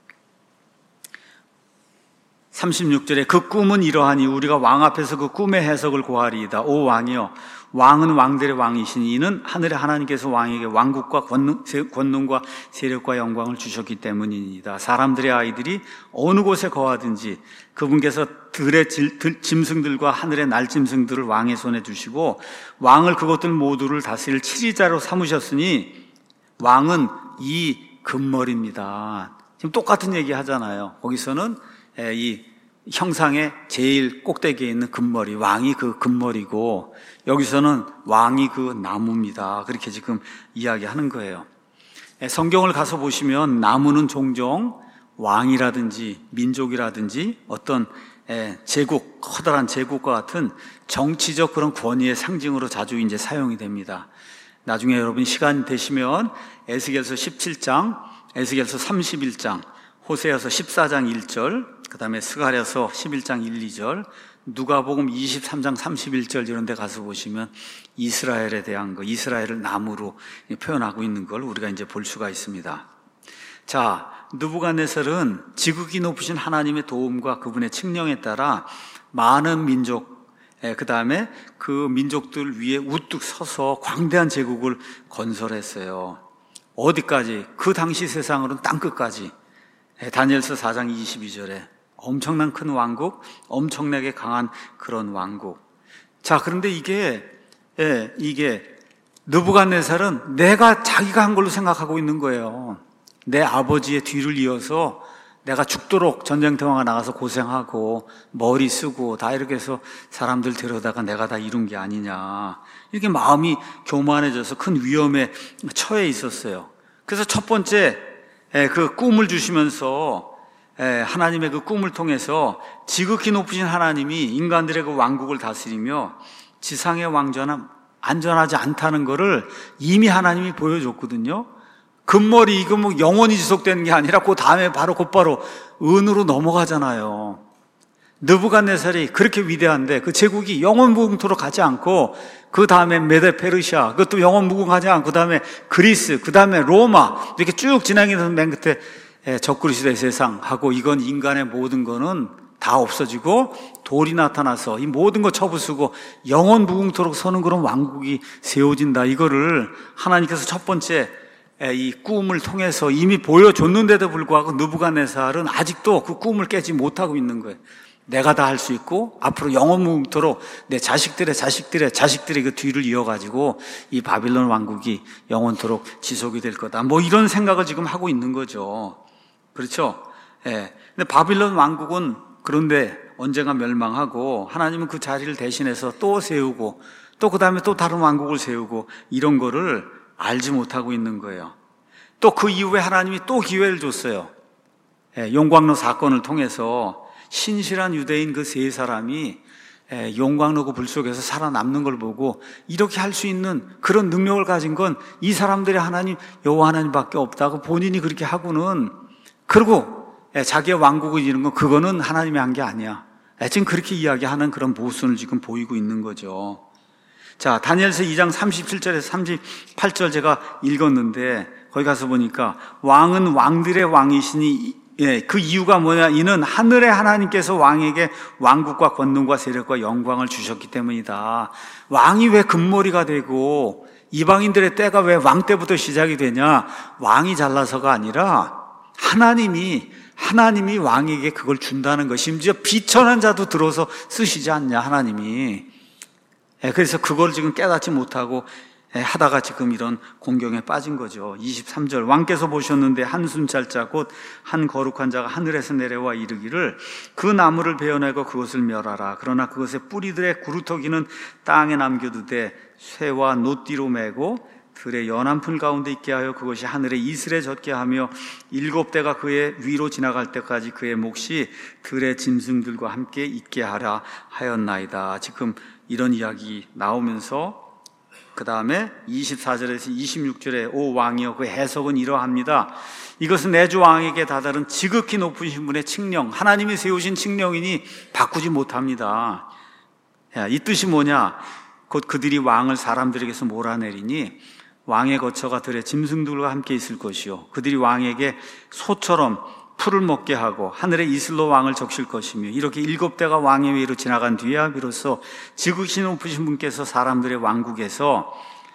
삼십육 절에 그 꿈은 이러하니 우리가 왕 앞에서 그 꿈의 해석을 고하리이다. 오 왕이여 왕은 왕들의 왕이시니 이는 하늘의 하나님께서 왕에게 왕국과 권능, 권능과 세력과 영광을 주셨기 때문입니다. 사람들의 아이들이 어느 곳에 거하든지 그분께서 들의 짐승들과 하늘의 날짐승들을 왕의 손에 주시고 왕을 그것들 모두를 다스릴 치리자로 삼으셨으니 왕은 이 금머리입니다. 지금 똑같은 얘기 하잖아요. 거기서는 이 형상의 제일 꼭대기에 있는 금머리, 왕이 그 금머리고 여기서는 왕이 그 나무입니다. 그렇게 지금 이야기하는 거예요. 성경을 가서 보시면 나무는 종종 왕이라든지 민족이라든지 어떤 제국, 커다란 제국과 같은 정치적 그런 권위의 상징으로 자주 이제 사용이 됩니다. 나중에 여러분 시간 되시면 에스겔서 십칠 장, 에스겔서 삼십일 장, 호세아서 십사 장 일 절, 그 다음에 스가랴서 십일 장 일, 이 절, 누가복음 이십삼 장 삼십일 절 이런 데 가서 보시면 이스라엘에 대한 거, 이스라엘을 나무로 표현하고 있는 걸 우리가 이제 볼 수가 있습니다. 자, 느부갓네살은 지극히 높으신 하나님의 도움과 그분의 칙령에 따라 많은 민족, 그 다음에 그 민족들 위에 우뚝 서서 광대한 제국을 건설했어요. 어디까지? 그 당시 세상으로는 땅끝까지. 다니엘서 사 장 이십이 절에 엄청난 큰 왕국, 엄청나게 강한 그런 왕국. 자, 그런데 이게, 예, 이게, 느부갓네살은 내가 자기가 한 걸로 생각하고 있는 거예요. 내 아버지의 뒤를 이어서 내가 죽도록 전쟁터에 나가서 고생하고 머리 쓰고 다 이렇게 해서 사람들 데려다가 내가 다 이룬 게 아니냐. 이렇게 마음이 교만해져서 큰 위험에 처해 있었어요. 그래서 첫 번째, 예, 그 꿈을 주시면서 하나님의 그 꿈을 통해서 지극히 높으신 하나님이 인간들의 그 왕국을 다스리며 지상의 왕좌는 안전하지 않다는 것을 이미 하나님이 보여줬거든요. 금머리 이거 뭐 영원히 지속되는 게 아니라 그 다음에 바로 곧바로 은으로 넘어가잖아요. 느부갓네살이 그렇게 위대한데 그 제국이 영원무궁토록 가지 않고 그 다음에 메데 페르시아, 그것도 영원무궁하지 않고 그 다음에 그리스, 그 다음에 로마 이렇게 쭉 진행해서 맨 끝에 적그리스도의 세상하고 이건 인간의 모든 거는 다 없어지고 돌이 나타나서 이 모든 거 쳐부수고 영원무궁토록 서는 그런 왕국이 세워진다. 이거를 하나님께서 첫 번째 이 꿈을 통해서 이미 보여줬는데도 불구하고 느부갓네살은 아직도 그 꿈을 깨지 못하고 있는 거예요. 내가 다 할 수 있고 앞으로 영원무궁토록 내 자식들의 자식들의 자식들의 그 뒤를 이어가지고 이 바빌론 왕국이 영원토록 지속이 될 거다. 뭐 이런 생각을 지금 하고 있는 거죠. 그렇죠? 예. 근데 바빌론 왕국은 그런데 언젠가 멸망하고 하나님은 그 자리를 대신해서 또 세우고 또 그 다음에 또 다른 왕국을 세우고 이런 거를 알지 못하고 있는 거예요. 또 그 이후에 하나님이 또 기회를 줬어요. 예, 용광로 사건을 통해서 신실한 유대인 그 세 사람이 용광로 그 불 속에서 살아남는 걸 보고 이렇게 할 수 있는 그런 능력을 가진 건 이 사람들이 하나님, 여호와 하나님밖에 없다고 본인이 그렇게 하고는 그리고 자기의 왕국을 이루는 건 그거는 하나님이 한 게 아니야. 지금 그렇게 이야기하는 그런 모순을 지금 보이고 있는 거죠. 자, 다니엘서 이 장 삼십칠 절에서 삼십팔 절 제가 읽었는데 거기 가서 보니까 왕은 왕들의 왕이시니 예, 그 이유가 뭐냐? 이는 하늘의 하나님께서 왕에게 왕국과 권능과 세력과 영광을 주셨기 때문이다. 왕이 왜 금머리가 되고 이방인들의 때가 왜 왕 때부터 시작이 되냐? 왕이 잘나서가 아니라 하나님이 하나님이 왕에게 그걸 준다는 것. 심지어 비천한 자도 들어서 쓰시지 않냐 하나님이. 예, 그래서 그걸 지금 깨닫지 못하고 하다가 지금 이런 공경에 빠진 거죠. 이십삼 절 왕께서 보셨는데 한 순찰자 곧 한 거룩한 자가 하늘에서 내려와 이르기를 그 나무를 베어내고 그것을 멸하라. 그러나 그것의 뿌리들의 구루터기는 땅에 남겨두되 쇠와 노띠로 매고 들의 연한 풀 가운데 있게 하여 그것이 하늘에 이슬에 젖게 하며 일곱 대가 그의 위로 지나갈 때까지 그의 몫이 들의 짐승들과 함께 있게 하라 하였나이다. 지금 이런 이야기 나오면서 그 다음에 이십사 절에서 이십육 절에 오 왕이여 그 해석은 이러합니다. 이것은 내 주 왕에게 다다른 지극히 높으신 분의 칙령, 하나님이 세우신 칙령이니 바꾸지 못합니다. 이 뜻이 뭐냐? 곧 그들이 왕을 사람들에게서 몰아내리니 왕의 거처가 들의 짐승들과 함께 있을 것이요 그들이 왕에게 소처럼 풀을 먹게 하고 하늘의 이슬로 왕을 적실 것이며 이렇게 일곱 대가 왕의 위로 지나간 뒤에야 비로소 지극히 높으신 분께서 사람들의 왕국에서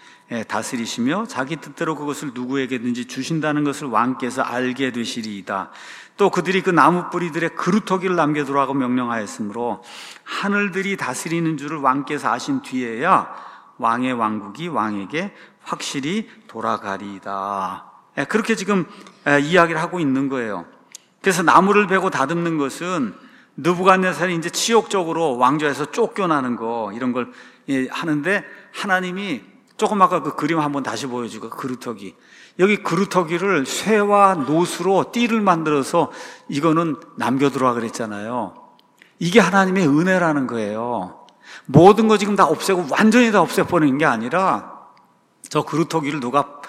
다스리시며 자기 뜻대로 그것을 누구에게든지 주신다는 것을 왕께서 알게 되시리이다. 또 그들이 그 나무 뿌리들의 그루터기를 남겨두라고 명령하였으므로 하늘들이 다스리는 줄을 왕께서 아신 뒤에야 왕의 왕국이 왕에게 확실히 돌아가리이다. 그렇게 지금 이야기를 하고 있는 거예요. 그래서 나무를 베고 다듬는 것은 느부갓네살이 이제 치욕적으로 왕좌에서 쫓겨나는 거 이런 걸 하는데 하나님이 조금 아까 그 그림 한번 다시 보여주고, 그루터기. 여기 그루터기를 쇠와 노수로 띠를 만들어서 이거는 남겨두라 그랬잖아요. 이게 하나님의 은혜라는 거예요. 모든 거 지금 다 없애고 완전히 다 없애버리는 게 아니라 저 그루터기를 누가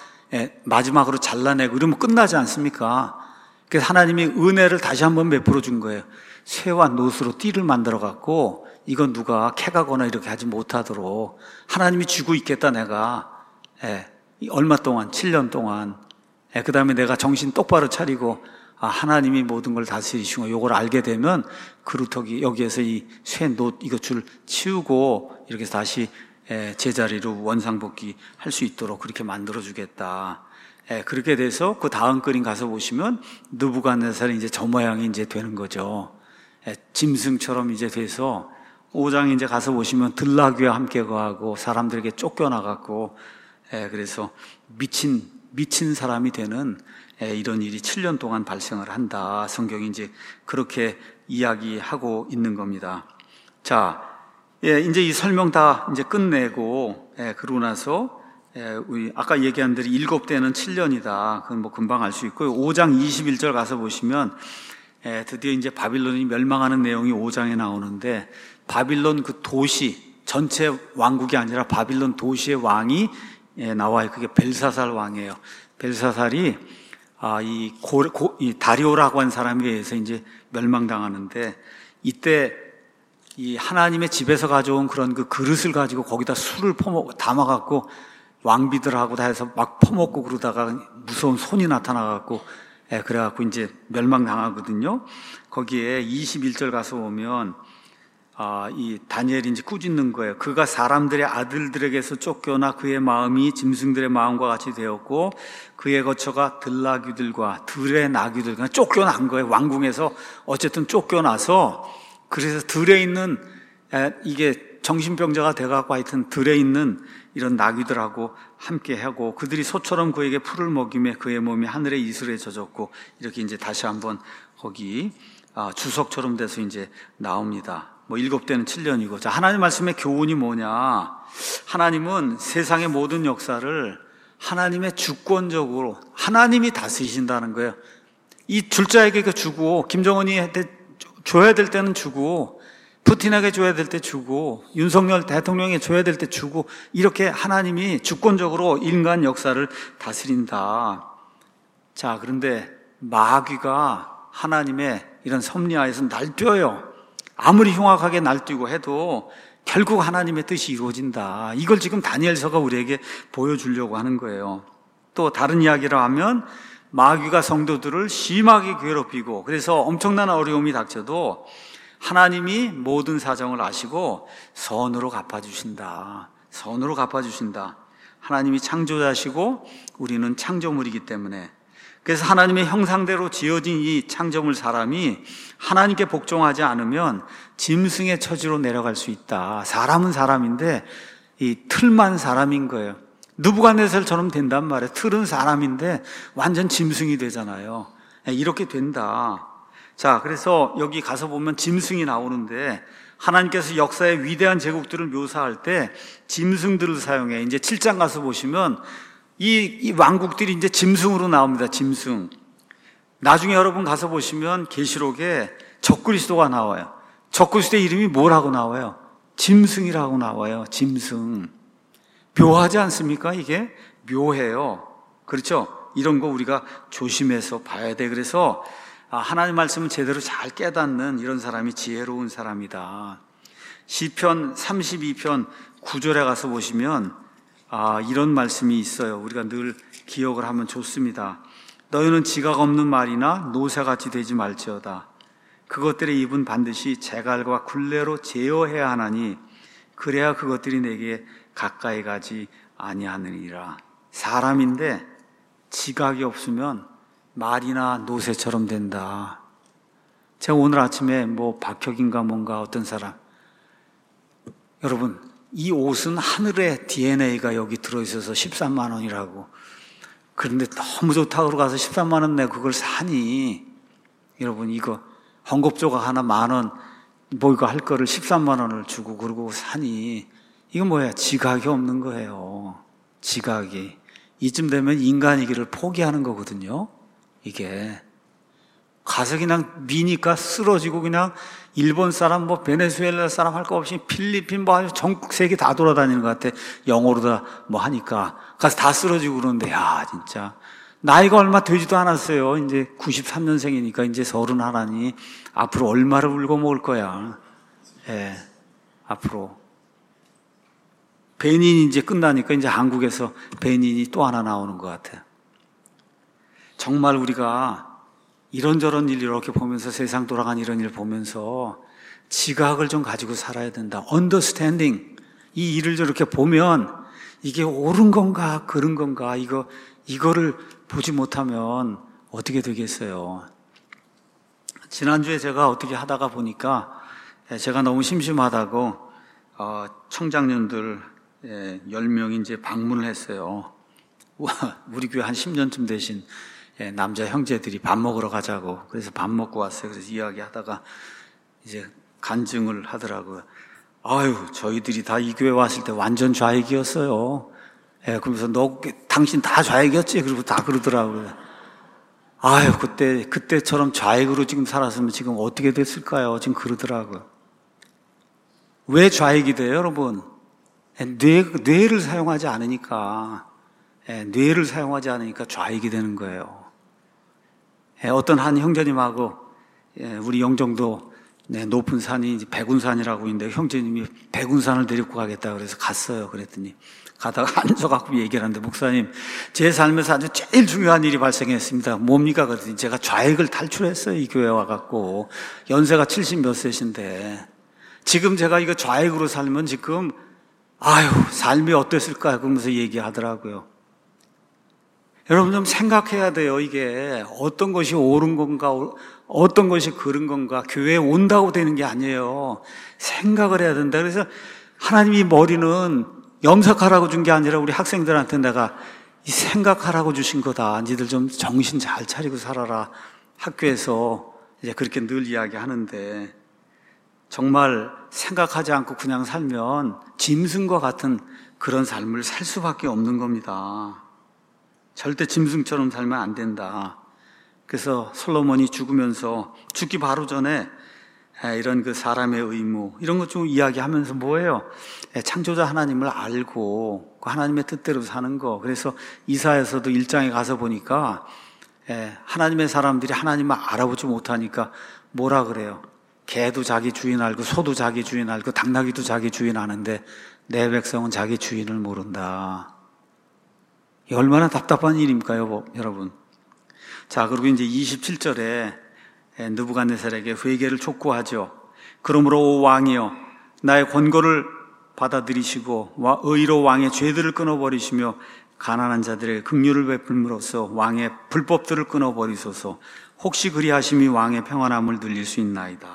마지막으로 잘라내고 이러면 끝나지 않습니까? 그래서 하나님이 은혜를 다시 한번 베풀어 준 거예요. 쇠와 노수로 띠를 만들어 갖고 이건 누가 캐가거나 이렇게 하지 못하도록 하나님이 쥐고 있겠다 내가. 예, 얼마 동안, 칠 년 동안. 예, 그 다음에 내가 정신 똑바로 차리고 아, 하나님이 모든 걸 다스리시고 요걸 알게 되면 그루터기 여기에서 이 쇠 노 이거 줄 치우고 이렇게 다시 예, 제자리로 원상복귀 할 수 있도록 그렇게 만들어 주겠다. 예, 그렇게 돼서 그 다음 그림 가서 보시면 느부갓네살이 이제 저 모양이 이제 되는 거죠. 예, 짐승처럼 이제 돼서 오 장에 이제 가서 보시면 들나귀와 함께 거하고 사람들에게 쫓겨나갔고, 예, 그래서 미친, 미친 사람이 되는, 예, 이런 일이 칠 년 동안 발생을 한다. 성경이 이제 그렇게 이야기하고 있는 겁니다. 자, 예, 이제 이 설명 다 이제 끝내고, 예, 그러고 나서, 예, 우리 아까 얘기한 대로 일곱 대는 칠 년이다. 그건 뭐 금방 알 수 있고요. 오 장 이십일 절 가서 보시면, 예, 드디어 이제 바빌론이 멸망하는 내용이 오 장에 나오는데, 바빌론 그 도시, 전체 왕국이 아니라 바빌론 도시의 왕이 예, 나와요. 그게 벨사살 왕이에요. 벨사살이, 아, 이 고, 고, 이 다리오라고 한 사람에 의해서 이제 멸망당하는데, 이때 이 하나님의 집에서 가져온 그런 그 그릇을 가지고 거기다 술을 퍼먹, 담아갖고 왕비들하고 다 해서 막 퍼먹고 그러다가 무서운 손이 나타나갖고, 예, 그래갖고 이제 멸망당하거든요. 거기에 이십일 절 가서 보면, 아, 이 다니엘이 이제 꾸짖는 거예요. 그가 사람들의 아들들에게서 쫓겨나 그의 마음이 짐승들의 마음과 같이 되었고 그의 거처가 들나귀들과 들의 나귀들, 그냥 쫓겨난 거예요. 왕궁에서 어쨌든 쫓겨나서 그래서 들에 있는 에, 이게 정신병자가 돼갖고 하여튼 들에 있는 이런 나귀들하고 함께 하고 그들이 소처럼 그에게 풀을 먹이며 그의 몸이 하늘의 이슬에 젖었고 이렇게 이제 다시 한번 거기 아, 주석처럼 돼서 이제 나옵니다. 뭐 일곱 대는 칠 년이고. 자, 하나님 말씀의 교훈이 뭐냐? 하나님은 세상의 모든 역사를 하나님의 주권적으로 하나님이 다스리신다는 거예요. 이 줄자에게 주고 김정은이 줘야 될 때는 주고 푸틴에게 줘야 될 때 주고 윤석열 대통령에 줘야 될 때 주고 이렇게 하나님이 주권적으로 인간 역사를 다스린다. 자, 그런데 마귀가 하나님의 이런 섭리하에서 날뛰어요. 아무리 흉악하게 날뛰고 해도 결국 하나님의 뜻이 이루어진다. 이걸 지금 다니엘서가 우리에게 보여주려고 하는 거예요. 또 다른 이야기를 하면 마귀가 성도들을 심하게 괴롭히고 그래서 엄청난 어려움이 닥쳐도 하나님이 모든 사정을 아시고 선으로 갚아주신다. 선으로 갚아주신다. 하나님이 창조자시고 우리는 창조물이기 때문에 그래서 하나님의 형상대로 지어진 이 창조물 사람이 하나님께 복종하지 않으면 짐승의 처지로 내려갈 수 있다. 사람은 사람인데 이 틀만 사람인 거예요. 느부갓네살처럼 된단 말이에요. 틀은 사람인데 완전 짐승이 되잖아요. 이렇게 된다. 자, 그래서 여기 가서 보면 짐승이 나오는데 하나님께서 역사의 위대한 제국들을 묘사할 때 짐승들을 사용해. 이제 칠 장 가서 보시면 이, 이 왕국들이 이제 짐승으로 나옵니다. 짐승. 나중에 여러분 가서 보시면 계시록에 적그리스도가 나와요. 적그리스도의 이름이 뭐라고 나와요? 짐승이라고 나와요. 짐승. 묘하지 않습니까? 이게 묘해요. 그렇죠? 이런 거 우리가 조심해서 봐야 돼. 그래서 하나님 말씀을 제대로 잘 깨닫는 이런 사람이 지혜로운 사람이다. 시편 삼십이 편 구 절에 가서 보시면 아, 이런 말씀이 있어요. 우리가 늘 기억을 하면 좋습니다. 너희는 지각 없는 말이나 노새같이 되지 말지어다. 그것들의 입은 반드시 재갈과 굴레로 제어해야 하나니 그래야 그것들이 내게 가까이 가지 아니하느니라. 사람인데 지각이 없으면 말이나 노새처럼 된다. 제가 오늘 아침에 뭐 박혁인가 뭔가 어떤 사람, 여러분 이 옷은 하늘의 디엔에이가 여기 들어있어서 십삼만 원이라고. 그런데 너무 좋다고 가서 십삼만 원 내고 그걸 사니? 여러분 이거 헝겊조각 하나 만 원 뭐 이거 할 거를 십삼만 원을 주고 그러고 사니? 이거 뭐야? 지각이 없는 거예요. 지각이. 이쯤 되면 인간이기를 포기하는 거거든요. 이게 가서 그냥 미니까 쓰러지고 그냥 일본 사람 뭐 베네수엘라 사람 할 거 없이 필리핀 뭐 전국 세계 다 돌아다니는 것 같아. 영어로 다 뭐 하니까 가서 다 쓰러지고 그러는데, 야 진짜 나이가 얼마 되지도 않았어요. 이제 구십삼 년생이니까 이제 서른 하나니 앞으로 얼마를 울고 먹을 거야. 예, 앞으로 배닌이 이제 끝나니까 이제 한국에서 배닌이 또 하나 나오는 것 같아요. 정말 우리가 이런저런 일 이렇게 보면서, 세상 돌아가는 이런 일 보면서 지각을 좀 가지고 살아야 된다. 언더스탠딩. 이 일을 저렇게 보면 이게 옳은 건가 그른 건가, 이거 이거를 보지 못하면 어떻게 되겠어요. 지난주에 제가 어떻게 하다가 보니까 제가 너무 심심하다고 어, 청장년들 열 명이 이제 방문을 했어요. 우리 교회 한 십 년쯤 되신 남자 형제들이 밥 먹으러 가자고. 그래서 밥 먹고 왔어요. 그래서 이야기하다가 이제 간증을 하더라고요. 아유, 저희들이 다 이 교회 왔을 때 완전 좌익이었어요. 예, 그러면서 너, 당신 다 좌익이었지? 그리고 다 그러더라고요. 아유, 그때, 그때처럼 좌익으로 지금 살았으면 지금 어떻게 됐을까요? 지금 그러더라고요. 왜 좌익이 돼요, 여러분? 뇌, 뇌를 사용하지 않으니까, 예, 뇌를 사용하지 않으니까 좌익이 되는 거예요. 예, 어떤 한 형제님하고, 예, 우리 영종도 네, 높은 산이 백운산이라고 있는데 형제님이 백운산을 데리고 가겠다 그래서 갔어요. 그랬더니 가다가 앉아갖고 얘기를 하는데, 목사님, 제 삶에서 아주 제일 중요한 일이 발생했습니다. 뭡니까? 그랬더니 제가 좌익을 탈출했어요. 이 교회 와갖고. 연세가 칠십 몇 세신데 지금 제가 이거 좌익으로 살면 지금 아유 삶이 어땠을까 그러면서 얘기하더라고요. 여러분 좀 생각해야 돼요. 이게 어떤 것이 옳은 건가, 어떤 것이 그른 건가. 교회에 온다고 되는 게 아니에요. 생각을 해야 된다. 그래서 하나님이 머리는 염색하라고 준 게 아니라 우리 학생들한테 내가 이 생각하라고 주신 거다. 니들 좀 정신 잘 차리고 살아라. 학교에서 이제 그렇게 늘 이야기하는데, 정말 생각하지 않고 그냥 살면 짐승과 같은 그런 삶을 살 수밖에 없는 겁니다. 절대 짐승처럼 살면 안 된다. 그래서 솔로몬이 죽으면서 죽기 바로 전에 이런 그 사람의 의무 이런 것 좀 이야기하면서 뭐예요? 창조자 하나님을 알고 그 하나님의 뜻대로 사는 거. 그래서 이사야서도 일 장에 가서 보니까 하나님의 사람들이 하나님을 알아보지 못하니까 뭐라 그래요? 개도 자기 주인 알고 소도 자기 주인 알고 당나귀도 자기 주인 아는데 내 백성은 자기 주인을 모른다. 이 얼마나 답답한 일입니까요, 여러분? 자, 그리고 이제 이십칠 절에 느부갓네살에게 회개를 촉구하죠. 그러므로 오 왕이여, 나의 권고를 받아들이시고 의로 왕의 죄들을 끊어버리시며 가난한 자들에게 긍휼을 베풀므로써 왕의 불법들을 끊어버리소서. 혹시 그리하심이 왕의 평안함을 늘릴 수 있나이다.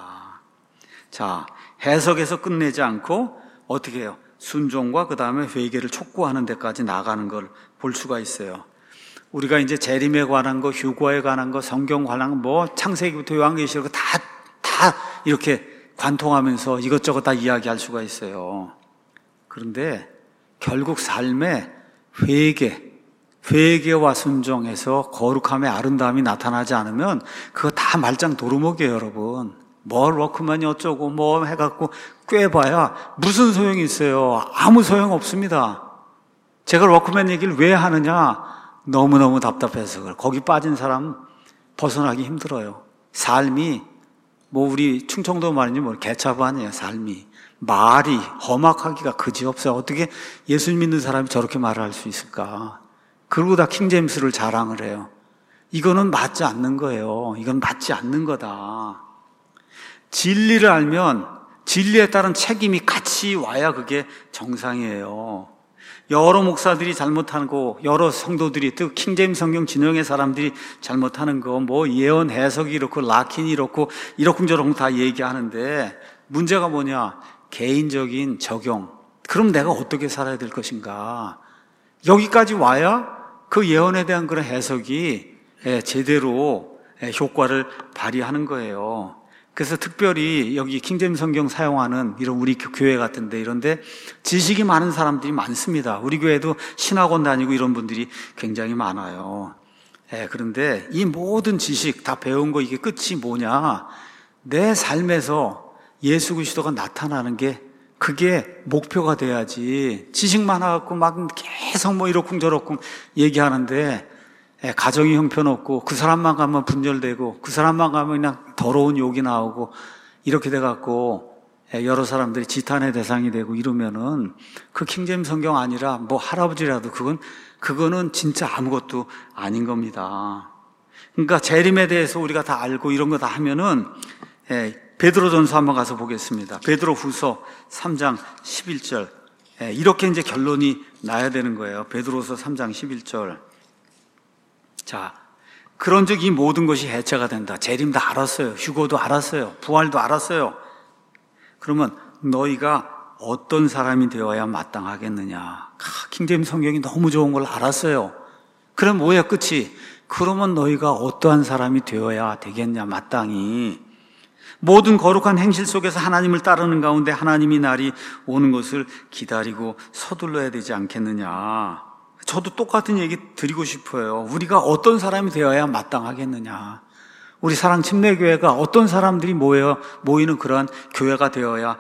자, 해석에서 끝내지 않고 어떻게 해요? 순종과 그 다음에 회개를 촉구하는 데까지 나가는 걸 볼 수가 있어요. 우리가 이제 재림에 관한 거, 휴거에 관한 거, 성경 관한 거, 뭐 창세기부터 요한계시록 다, 다 이렇게 관통하면서 이것저것 다 이야기할 수가 있어요. 그런데 결국 삶에 회개, 회개와 순종에서 거룩함의 아름다움이 나타나지 않으면 그거 다 말짱 도루묵이에요, 여러분. 뭘 워크맨이 어쩌고 뭐 해갖고 꿰봐야 무슨 소용이 있어요? 아무 소용 없습니다. 제가 워크맨 얘기를 왜 하느냐? 너무너무 답답해서 그래. 거기 빠진 사람 벗어나기 힘들어요. 삶이 뭐 우리 충청도 말이니 뭐 개차부 아니에요. 삶이 말이 험악하기가 그지없어요. 어떻게 예수 믿는 사람이 저렇게 말을 할 수 있을까? 그리고 다 킹제임스를 자랑을 해요. 이거는 맞지 않는 거예요. 이건 맞지 않는 거다. 진리를 알면 진리에 따른 책임이 같이 와야 그게 정상이에요. 여러 목사들이 잘못하는 거, 여러 성도들이, 또 킹제임스 성경 진영의 사람들이 잘못하는 거, 뭐 예언 해석이 이렇고 라킨이 이렇고 이러쿵저러쿵 다 얘기하는데 문제가 뭐냐? 개인적인 적용. 그럼 내가 어떻게 살아야 될 것인가? 여기까지 와야 그 예언에 대한 그런 해석이 제대로 효과를 발휘하는 거예요. 그래서 특별히 여기 킹제임스 성경 사용하는 이런 우리 교회 같은데 이런데 지식이 많은 사람들이 많습니다. 우리 교회도 신학원 다니고 이런 분들이 굉장히 많아요. 예, 그런데 이 모든 지식 다 배운 거 이게 끝이 뭐냐? 내 삶에서 예수 그리스도가 나타나는 게 그게 목표가 돼야지. 지식 많아갖고 막 계속 뭐 이렇쿵 저렇쿵 얘기하는데 예, 가정이 형편없고 그 사람만 가면 분열되고 그 사람만 가면 그냥 더러운 욕이 나오고 이렇게 돼갖고 예, 여러 사람들이 지탄의 대상이 되고 이러면은 그 킹제임스 성경 아니라 뭐 할아버지라도 그건 그거는 진짜 아무것도 아닌 겁니다. 그러니까 재림에 대해서 우리가 다 알고 이런 거 다 하면은 예, 베드로전서 한번 가서 보겠습니다. 베드로후서 삼 장 십일 절 예, 이렇게 이제 결론이 나야 되는 거예요. 베드로후서 삼 장 십일 절. 자, 그런즉 이 모든 것이 해체가 된다. 재림 다 알았어요. 휴거도 알았어요. 부활도 알았어요. 그러면 너희가 어떤 사람이 되어야 마땅하겠느냐? 아, 킹제임스 성경이 너무 좋은 걸 알았어요. 그럼 뭐야 끝이? 그러면 너희가 어떠한 사람이 되어야 되겠냐? 마땅히 모든 거룩한 행실 속에서 하나님을 따르는 가운데 하나님이 날이 오는 것을 기다리고 서둘러야 되지 않겠느냐? 저도 똑같은 얘기 드리고 싶어요. 우리가 어떤 사람이 되어야 마땅하겠느냐? 우리 사랑 침례교회가 어떤 사람들이 모여 모이는 그러한 교회가 되어야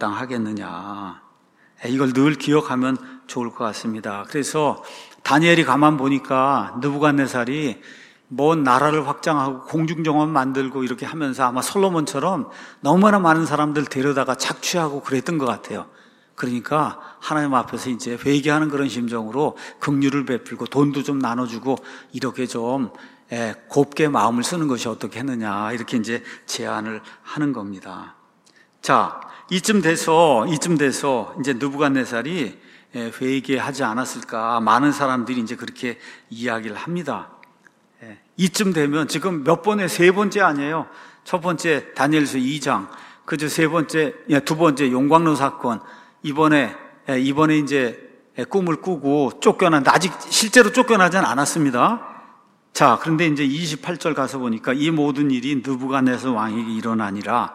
마땅하겠느냐? 이걸 늘 기억하면 좋을 것 같습니다. 그래서 다니엘이 가만 보니까 느부갓네살이 먼 나라를 확장하고 공중정원 만들고 이렇게 하면서 아마 솔로몬처럼 너무나 많은 사람들 데려다가 착취하고 그랬던 것 같아요. 그러니까 하나님 앞에서 이제 회개하는 그런 심정으로 긍휼을 베풀고 돈도 좀 나눠주고 이렇게 좀 예, 곱게 마음을 쓰는 것이 어떻게 했느냐 이렇게 이제 제안을 하는 겁니다. 자, 이쯤 돼서 이쯤 돼서 이제 느부갓네살이 예, 회개하지 않았을까 많은 사람들이 이제 그렇게 이야기를 합니다. 예, 이쯤 되면 지금 몇 번에 세 번째 아니에요. 첫 번째 다니엘서 이 장, 그저 세 번째 예, 두 번째 용광로 사건. 이번에, 이번에 이제 꿈을 꾸고 쫓겨난, 아직 실제로 쫓겨나진 않았습니다. 자, 그런데 이제 이십팔 절 가서 보니까 이 모든 일이 느부갓네살 왕에게 일어나니라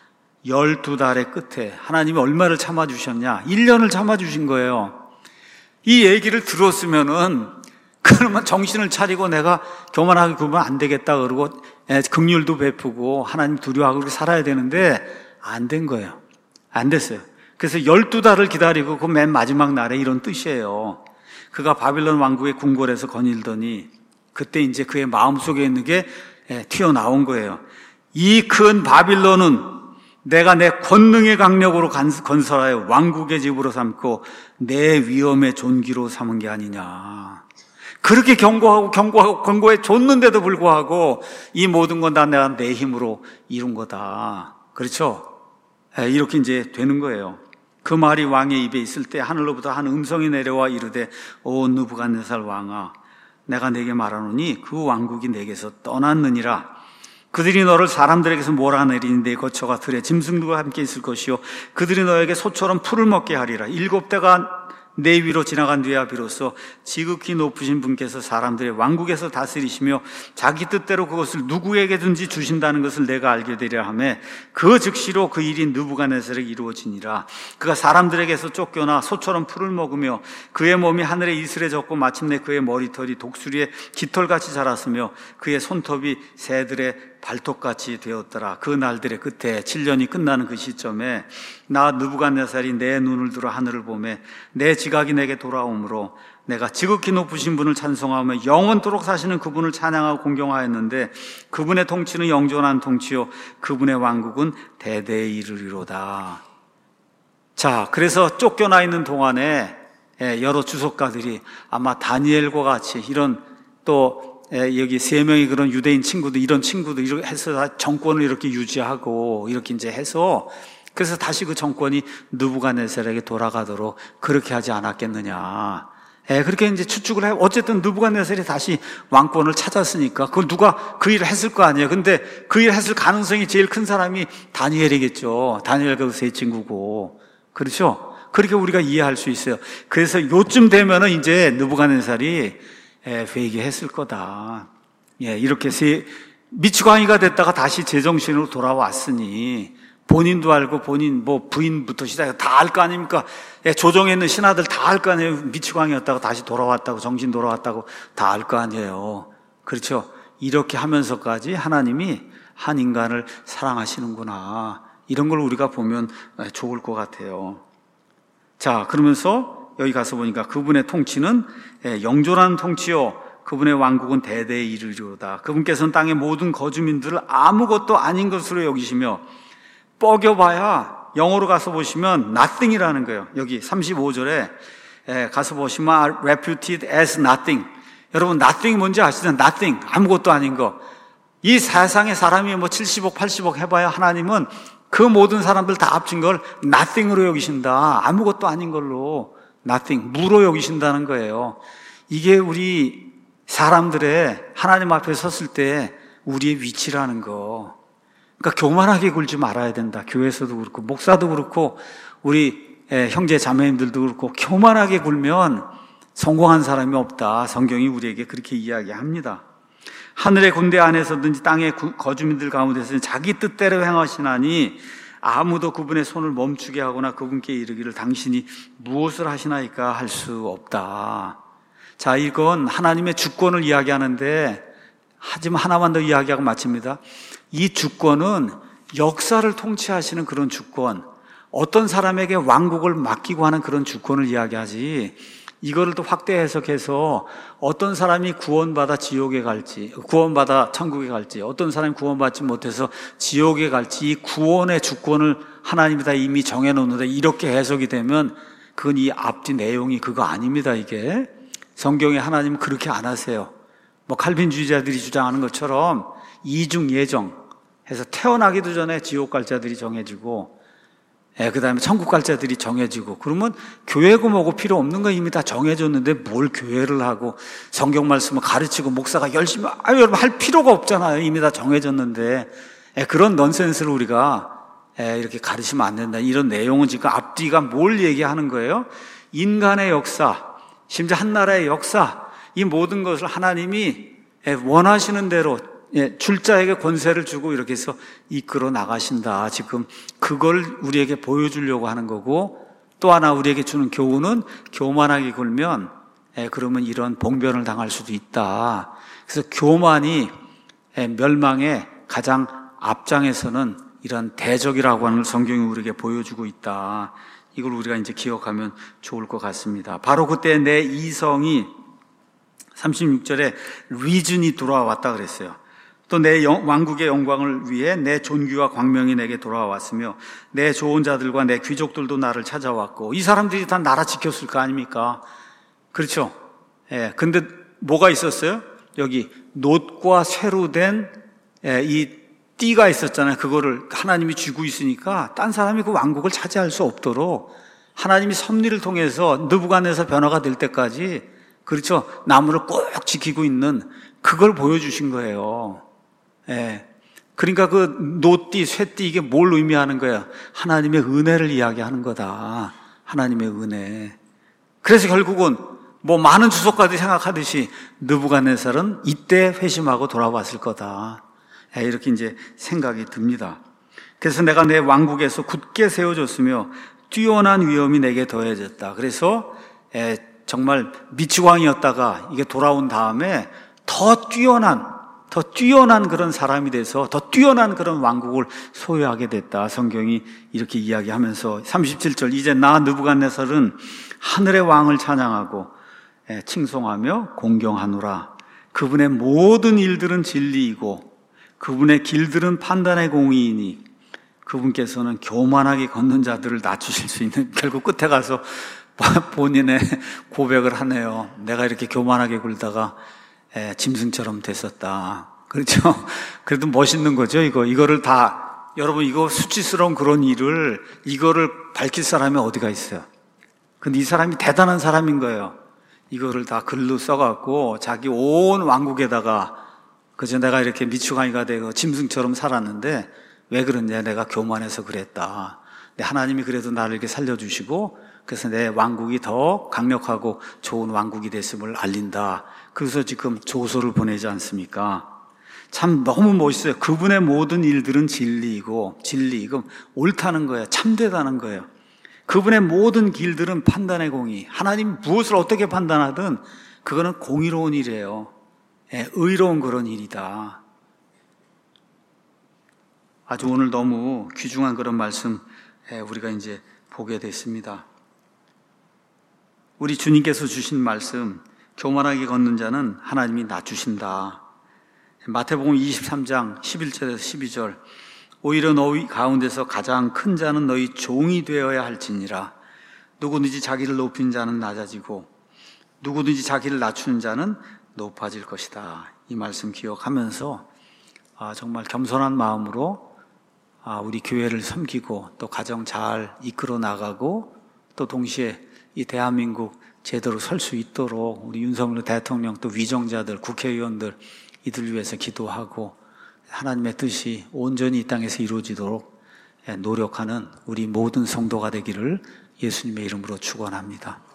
열두 달의 끝에 하나님이 얼마를 참아주셨냐? 일 년을 참아주신 거예요. 이 얘기를 들었으면은 그러면 정신을 차리고 내가 교만하게 굴면 안 되겠다 그러고 긍휼도 베푸고 하나님 두려워하고 그렇게 살아야 되는데 안 된 거예요. 안 됐어요. 그래서 열두 달을 기다리고 그 맨 마지막 날에 이런 뜻이에요. 그가 바빌론 왕국의 궁궐에서 거닐더니 그때 이제 그의 마음속에 있는 게 튀어나온 거예요. 이 큰 바빌론은 내가 내 권능의 강력으로 건설하여 왕국의 집으로 삼고 내 위엄의 존귀로 삼은 게 아니냐. 그렇게 경고하고 경고하고 경고해 줬는데도 불구하고 이 모든 건 다 내가 내 힘으로 이룬 거다. 그렇죠? 이렇게 이제 되는 거예요. 그 말이 왕의 입에 있을 때 하늘로부터 한 음성이 내려와 이르되 오 느부갓네살 왕아 내가 내게 말하노니 그 왕국이 내게서 떠났느니라. 그들이 너를 사람들에게서 몰아내리니 내 거처가 들에 짐승들과 함께 있을 것이요 그들이 너에게 소처럼 풀을 먹게 하리라. 일곱 대가 내 위로 지나간 뒤야 비로소 지극히 높으신 분께서 사람들의 왕국에서 다스리시며 자기 뜻대로 그것을 누구에게든지 주신다는 것을 내가 알게 되려 하며 그 즉시로 그 일이 느부갓네살에게 이루어지니라. 그가 사람들에게서 쫓겨나 소처럼 풀을 먹으며 그의 몸이 하늘에 이슬에 젖고 마침내 그의 머리털이 독수리의 깃털같이 자랐으며 그의 손톱이 새들의 발톱같이 되었더라. 그 날들의 끝에 칠 년이 끝나는 그 시점에 나 느부갓네살이 내 눈을 들어 하늘을 보매 내 지각이 내게 돌아오므로 내가 지극히 높으신 분을 찬송하며 영원토록 사시는 그분을 찬양하고 공경하였는데 그분의 통치는 영존한 통치요 그분의 왕국은 대대에 이르리로다. 자, 그래서 쫓겨나 있는 동안에 여러 주석가들이 아마 다니엘과 같이 이런 또 여기 세 명의 그런 유대인 친구들, 이런 친구들, 이렇게 해서 정권을 이렇게 유지하고, 이렇게 이제 해서, 그래서 다시 그 정권이 느부갓네살에게 돌아가도록 그렇게 하지 않았겠느냐. 예, 그렇게 이제 추측을 해요. 어쨌든 느부갓네살이 다시 왕권을 찾았으니까, 그걸 누가 그 일을 했을 거 아니에요. 근데 그 일을 했을 가능성이 제일 큰 사람이 다니엘이겠죠. 다니엘과 그 세 친구고. 그렇죠? 그렇게 우리가 이해할 수 있어요. 그래서 요쯤 되면은 이제 느부갓네살이 예, 회개했을 거다. 예, 이렇게 세, 미치광이가 됐다가 다시 제정신으로 돌아왔으니 본인도 알고 본인 뭐 부인부터 시작해서 다 알 거 아닙니까? 예, 조정에 있는 신하들 다 알 거 아니에요. 미치광이였다가 다시 돌아왔다고, 정신 돌아왔다고 다 알 거 아니에요. 그렇죠? 이렇게 하면서까지 하나님이 한 인간을 사랑하시는구나, 이런 걸 우리가 보면 좋을 것 같아요. 자, 그러면서 여기 가서 보니까 그분의 통치는 영존한 통치요, 그분의 왕국은 대대에 이르리로다. 그분께서는 땅의 모든 거주민들을 아무것도 아닌 것으로 여기시며, 뻐겨봐야 영어로 가서 보시면 nothing이라는 거예요. 여기 삼십오 절에 가서 보시면 reputed as nothing. 여러분, nothing이 뭔지 아시죠? nothing, 아무것도 아닌 거. 이 세상에 사람이 뭐 칠십억 팔십억 해봐야 하나님은 그 모든 사람들 다 합친 걸 nothing으로 여기신다. 아무것도 아닌 걸로 nothing, 무로 여기신다는 거예요. 이게 우리 사람들의 하나님 앞에 섰을 때 우리의 위치라는 거. 그러니까 교만하게 굴지 말아야 된다. 교회에서도 그렇고 목사도 그렇고 우리 형제 자매님들도 그렇고 교만하게 굴면 성공한 사람이 없다. 성경이 우리에게 그렇게 이야기합니다. 하늘의 군대 안에서든지 땅의 거주민들 가운데서는 자기 뜻대로 행하시나니 아무도 그분의 손을 멈추게 하거나 그분께 이르기를 당신이 무엇을 하시나이까 할 수 없다. 자, 이건 하나님의 주권을 이야기하는데, 하지만 하나만 더 이야기하고 마칩니다. 이 주권은 역사를 통치하시는 그런 주권, 어떤 사람에게 왕국을 맡기고 하는 그런 주권을 이야기하지, 이거를 또 확대 해석해서 어떤 사람이 구원받아 지옥에 갈지, 구원받아 천국에 갈지, 어떤 사람이 구원받지 못해서 지옥에 갈지, 이 구원의 주권을 하나님이 다 이미 정해놓는데 이렇게 해석이 되면 그건 이 앞뒤 내용이 그거 아닙니다. 이게 성경에 하나님은 그렇게 안 하세요. 뭐 칼빈주의자들이 주장하는 것처럼 이중 예정 해서 태어나기도 전에 지옥 갈 자들이 정해지고, 예, 그 다음에 천국 갈 자들이 정해지고, 그러면 교회고 뭐고 필요 없는 거 이미 다 정해졌는데 뭘 교회를 하고 성경 말씀을 가르치고 목사가 열심히, 아유, 여러분 할 필요가 없잖아요. 이미 다 정해졌는데. 예, 그런 넌센스를 우리가 예, 이렇게 가르치면 안 된다. 이런 내용은 지금 앞뒤가 뭘 얘기하는 거예요? 인간의 역사, 심지어 한 나라의 역사, 이 모든 것을 하나님이 예, 원하시는 대로 예, 줄자에게 권세를 주고 이렇게 해서 이끌어 나가신다. 지금 그걸 우리에게 보여주려고 하는 거고, 또 하나 우리에게 주는 교훈은 교만하게 굴면 예, 그러면 이런 봉변을 당할 수도 있다. 그래서 교만이 예, 멸망의 가장 앞장에서는 이런 대적이라고 하는 걸 성경이 우리에게 보여주고 있다. 이걸 우리가 이제 기억하면 좋을 것 같습니다. 바로 그때 내 이성이 삼십육 절에 리즌이 돌아왔다 그랬어요. 또 내 왕국의 영광을 위해 내 존귀와 광명이 내게 돌아왔으며 내 좋은 자들과 내 귀족들도 나를 찾아왔고, 이 사람들이 다 나라 지켰을 거 아닙니까? 그렇죠? 예. 근데 뭐가 있었어요? 여기 놋과 쇠로 된 이 띠가 있었잖아요. 그거를 하나님이 쥐고 있으니까 딴 사람이 그 왕국을 차지할 수 없도록 하나님이 섭리를 통해서 느부갓네살 변화가 될 때까지, 그렇죠, 나무를 꼭 지키고 있는 그걸 보여주신 거예요. 예. 그러니까 그 노띠, 쇠띠, 이게 뭘 의미하는 거야? 하나님의 은혜를 이야기하는 거다. 하나님의 은혜. 그래서 결국은 뭐 많은 주석가들이 생각하듯이 느부갓네살은 이때 회심하고 돌아왔을 거다. 예, 이렇게 이제 생각이 듭니다. 그래서 내가 내 왕국에서 굳게 세워졌으며 뛰어난 위엄이 내게 더해졌다. 그래서 예, 정말 미치광이었다가 이게 돌아온 다음에 더 뛰어난 더 뛰어난 그런 사람이 돼서 더 뛰어난 그런 왕국을 소유하게 됐다. 성경이 이렇게 이야기하면서 삼십칠 절, 이제 나 느부갓네살은 하늘의 왕을 찬양하고 칭송하며 공경하노라. 그분의 모든 일들은 진리이고 그분의 길들은 판단의 공의이니 그분께서는 교만하게 걷는 자들을 낮추실 수 있는, 결국 끝에 가서 본인의 고백을 하네요. 내가 이렇게 교만하게 굴다가 예, 짐승처럼 됐었다. 그렇죠? 그래도 멋있는 거죠, 이거. 이거를 다, 여러분, 이거 수치스러운 그런 일을, 이거를 밝힐 사람이 어디가 있어요? 근데 이 사람이 대단한 사람인 거예요. 이거를 다 글로 써갖고, 자기 온 왕국에다가, 그죠? 내가 이렇게 미추광이가 되고 짐승처럼 살았는데, 왜 그러냐? 내가 교만해서 그랬다. 근데 하나님이 그래도 나를 이렇게 살려주시고, 그래서 내 왕국이 더 강력하고 좋은 왕국이 됐음을 알린다. 그래서 지금 조소를 보내지 않습니까? 참 너무 멋있어요. 그분의 모든 일들은 진리이고, 진리, 그럼 옳다는 거예요. 참되다는 거예요. 그분의 모든 길들은 판단의 공의. 하나님 무엇을 어떻게 판단하든 그거는 공의로운 일이에요. 예, 의로운 그런 일이다. 아주 오늘 너무 귀중한 그런 말씀 예, 우리가 이제 보게 됐습니다. 우리 주님께서 주신 말씀, 교만하게 걷는 자는 하나님이 낮추신다. 마태복음 이십삼 장 십일 절에서 십이 절, 오히려 너희 가운데서 가장 큰 자는 너희 종이 되어야 할지니라. 누구든지 자기를 높인 자는 낮아지고 누구든지 자기를 낮추는 자는 높아질 것이다. 이 말씀 기억하면서 아, 정말 겸손한 마음으로 아, 우리 교회를 섬기고 또 가정 잘 이끌어 나가고 또 동시에 이 대한민국 제대로 설 수 있도록 우리 윤석열 대통령 또 위정자들, 국회의원들 이들 위해서 기도하고 하나님의 뜻이 온전히 이 땅에서 이루어지도록 노력하는 우리 모든 성도가 되기를 예수님의 이름으로 축원합니다.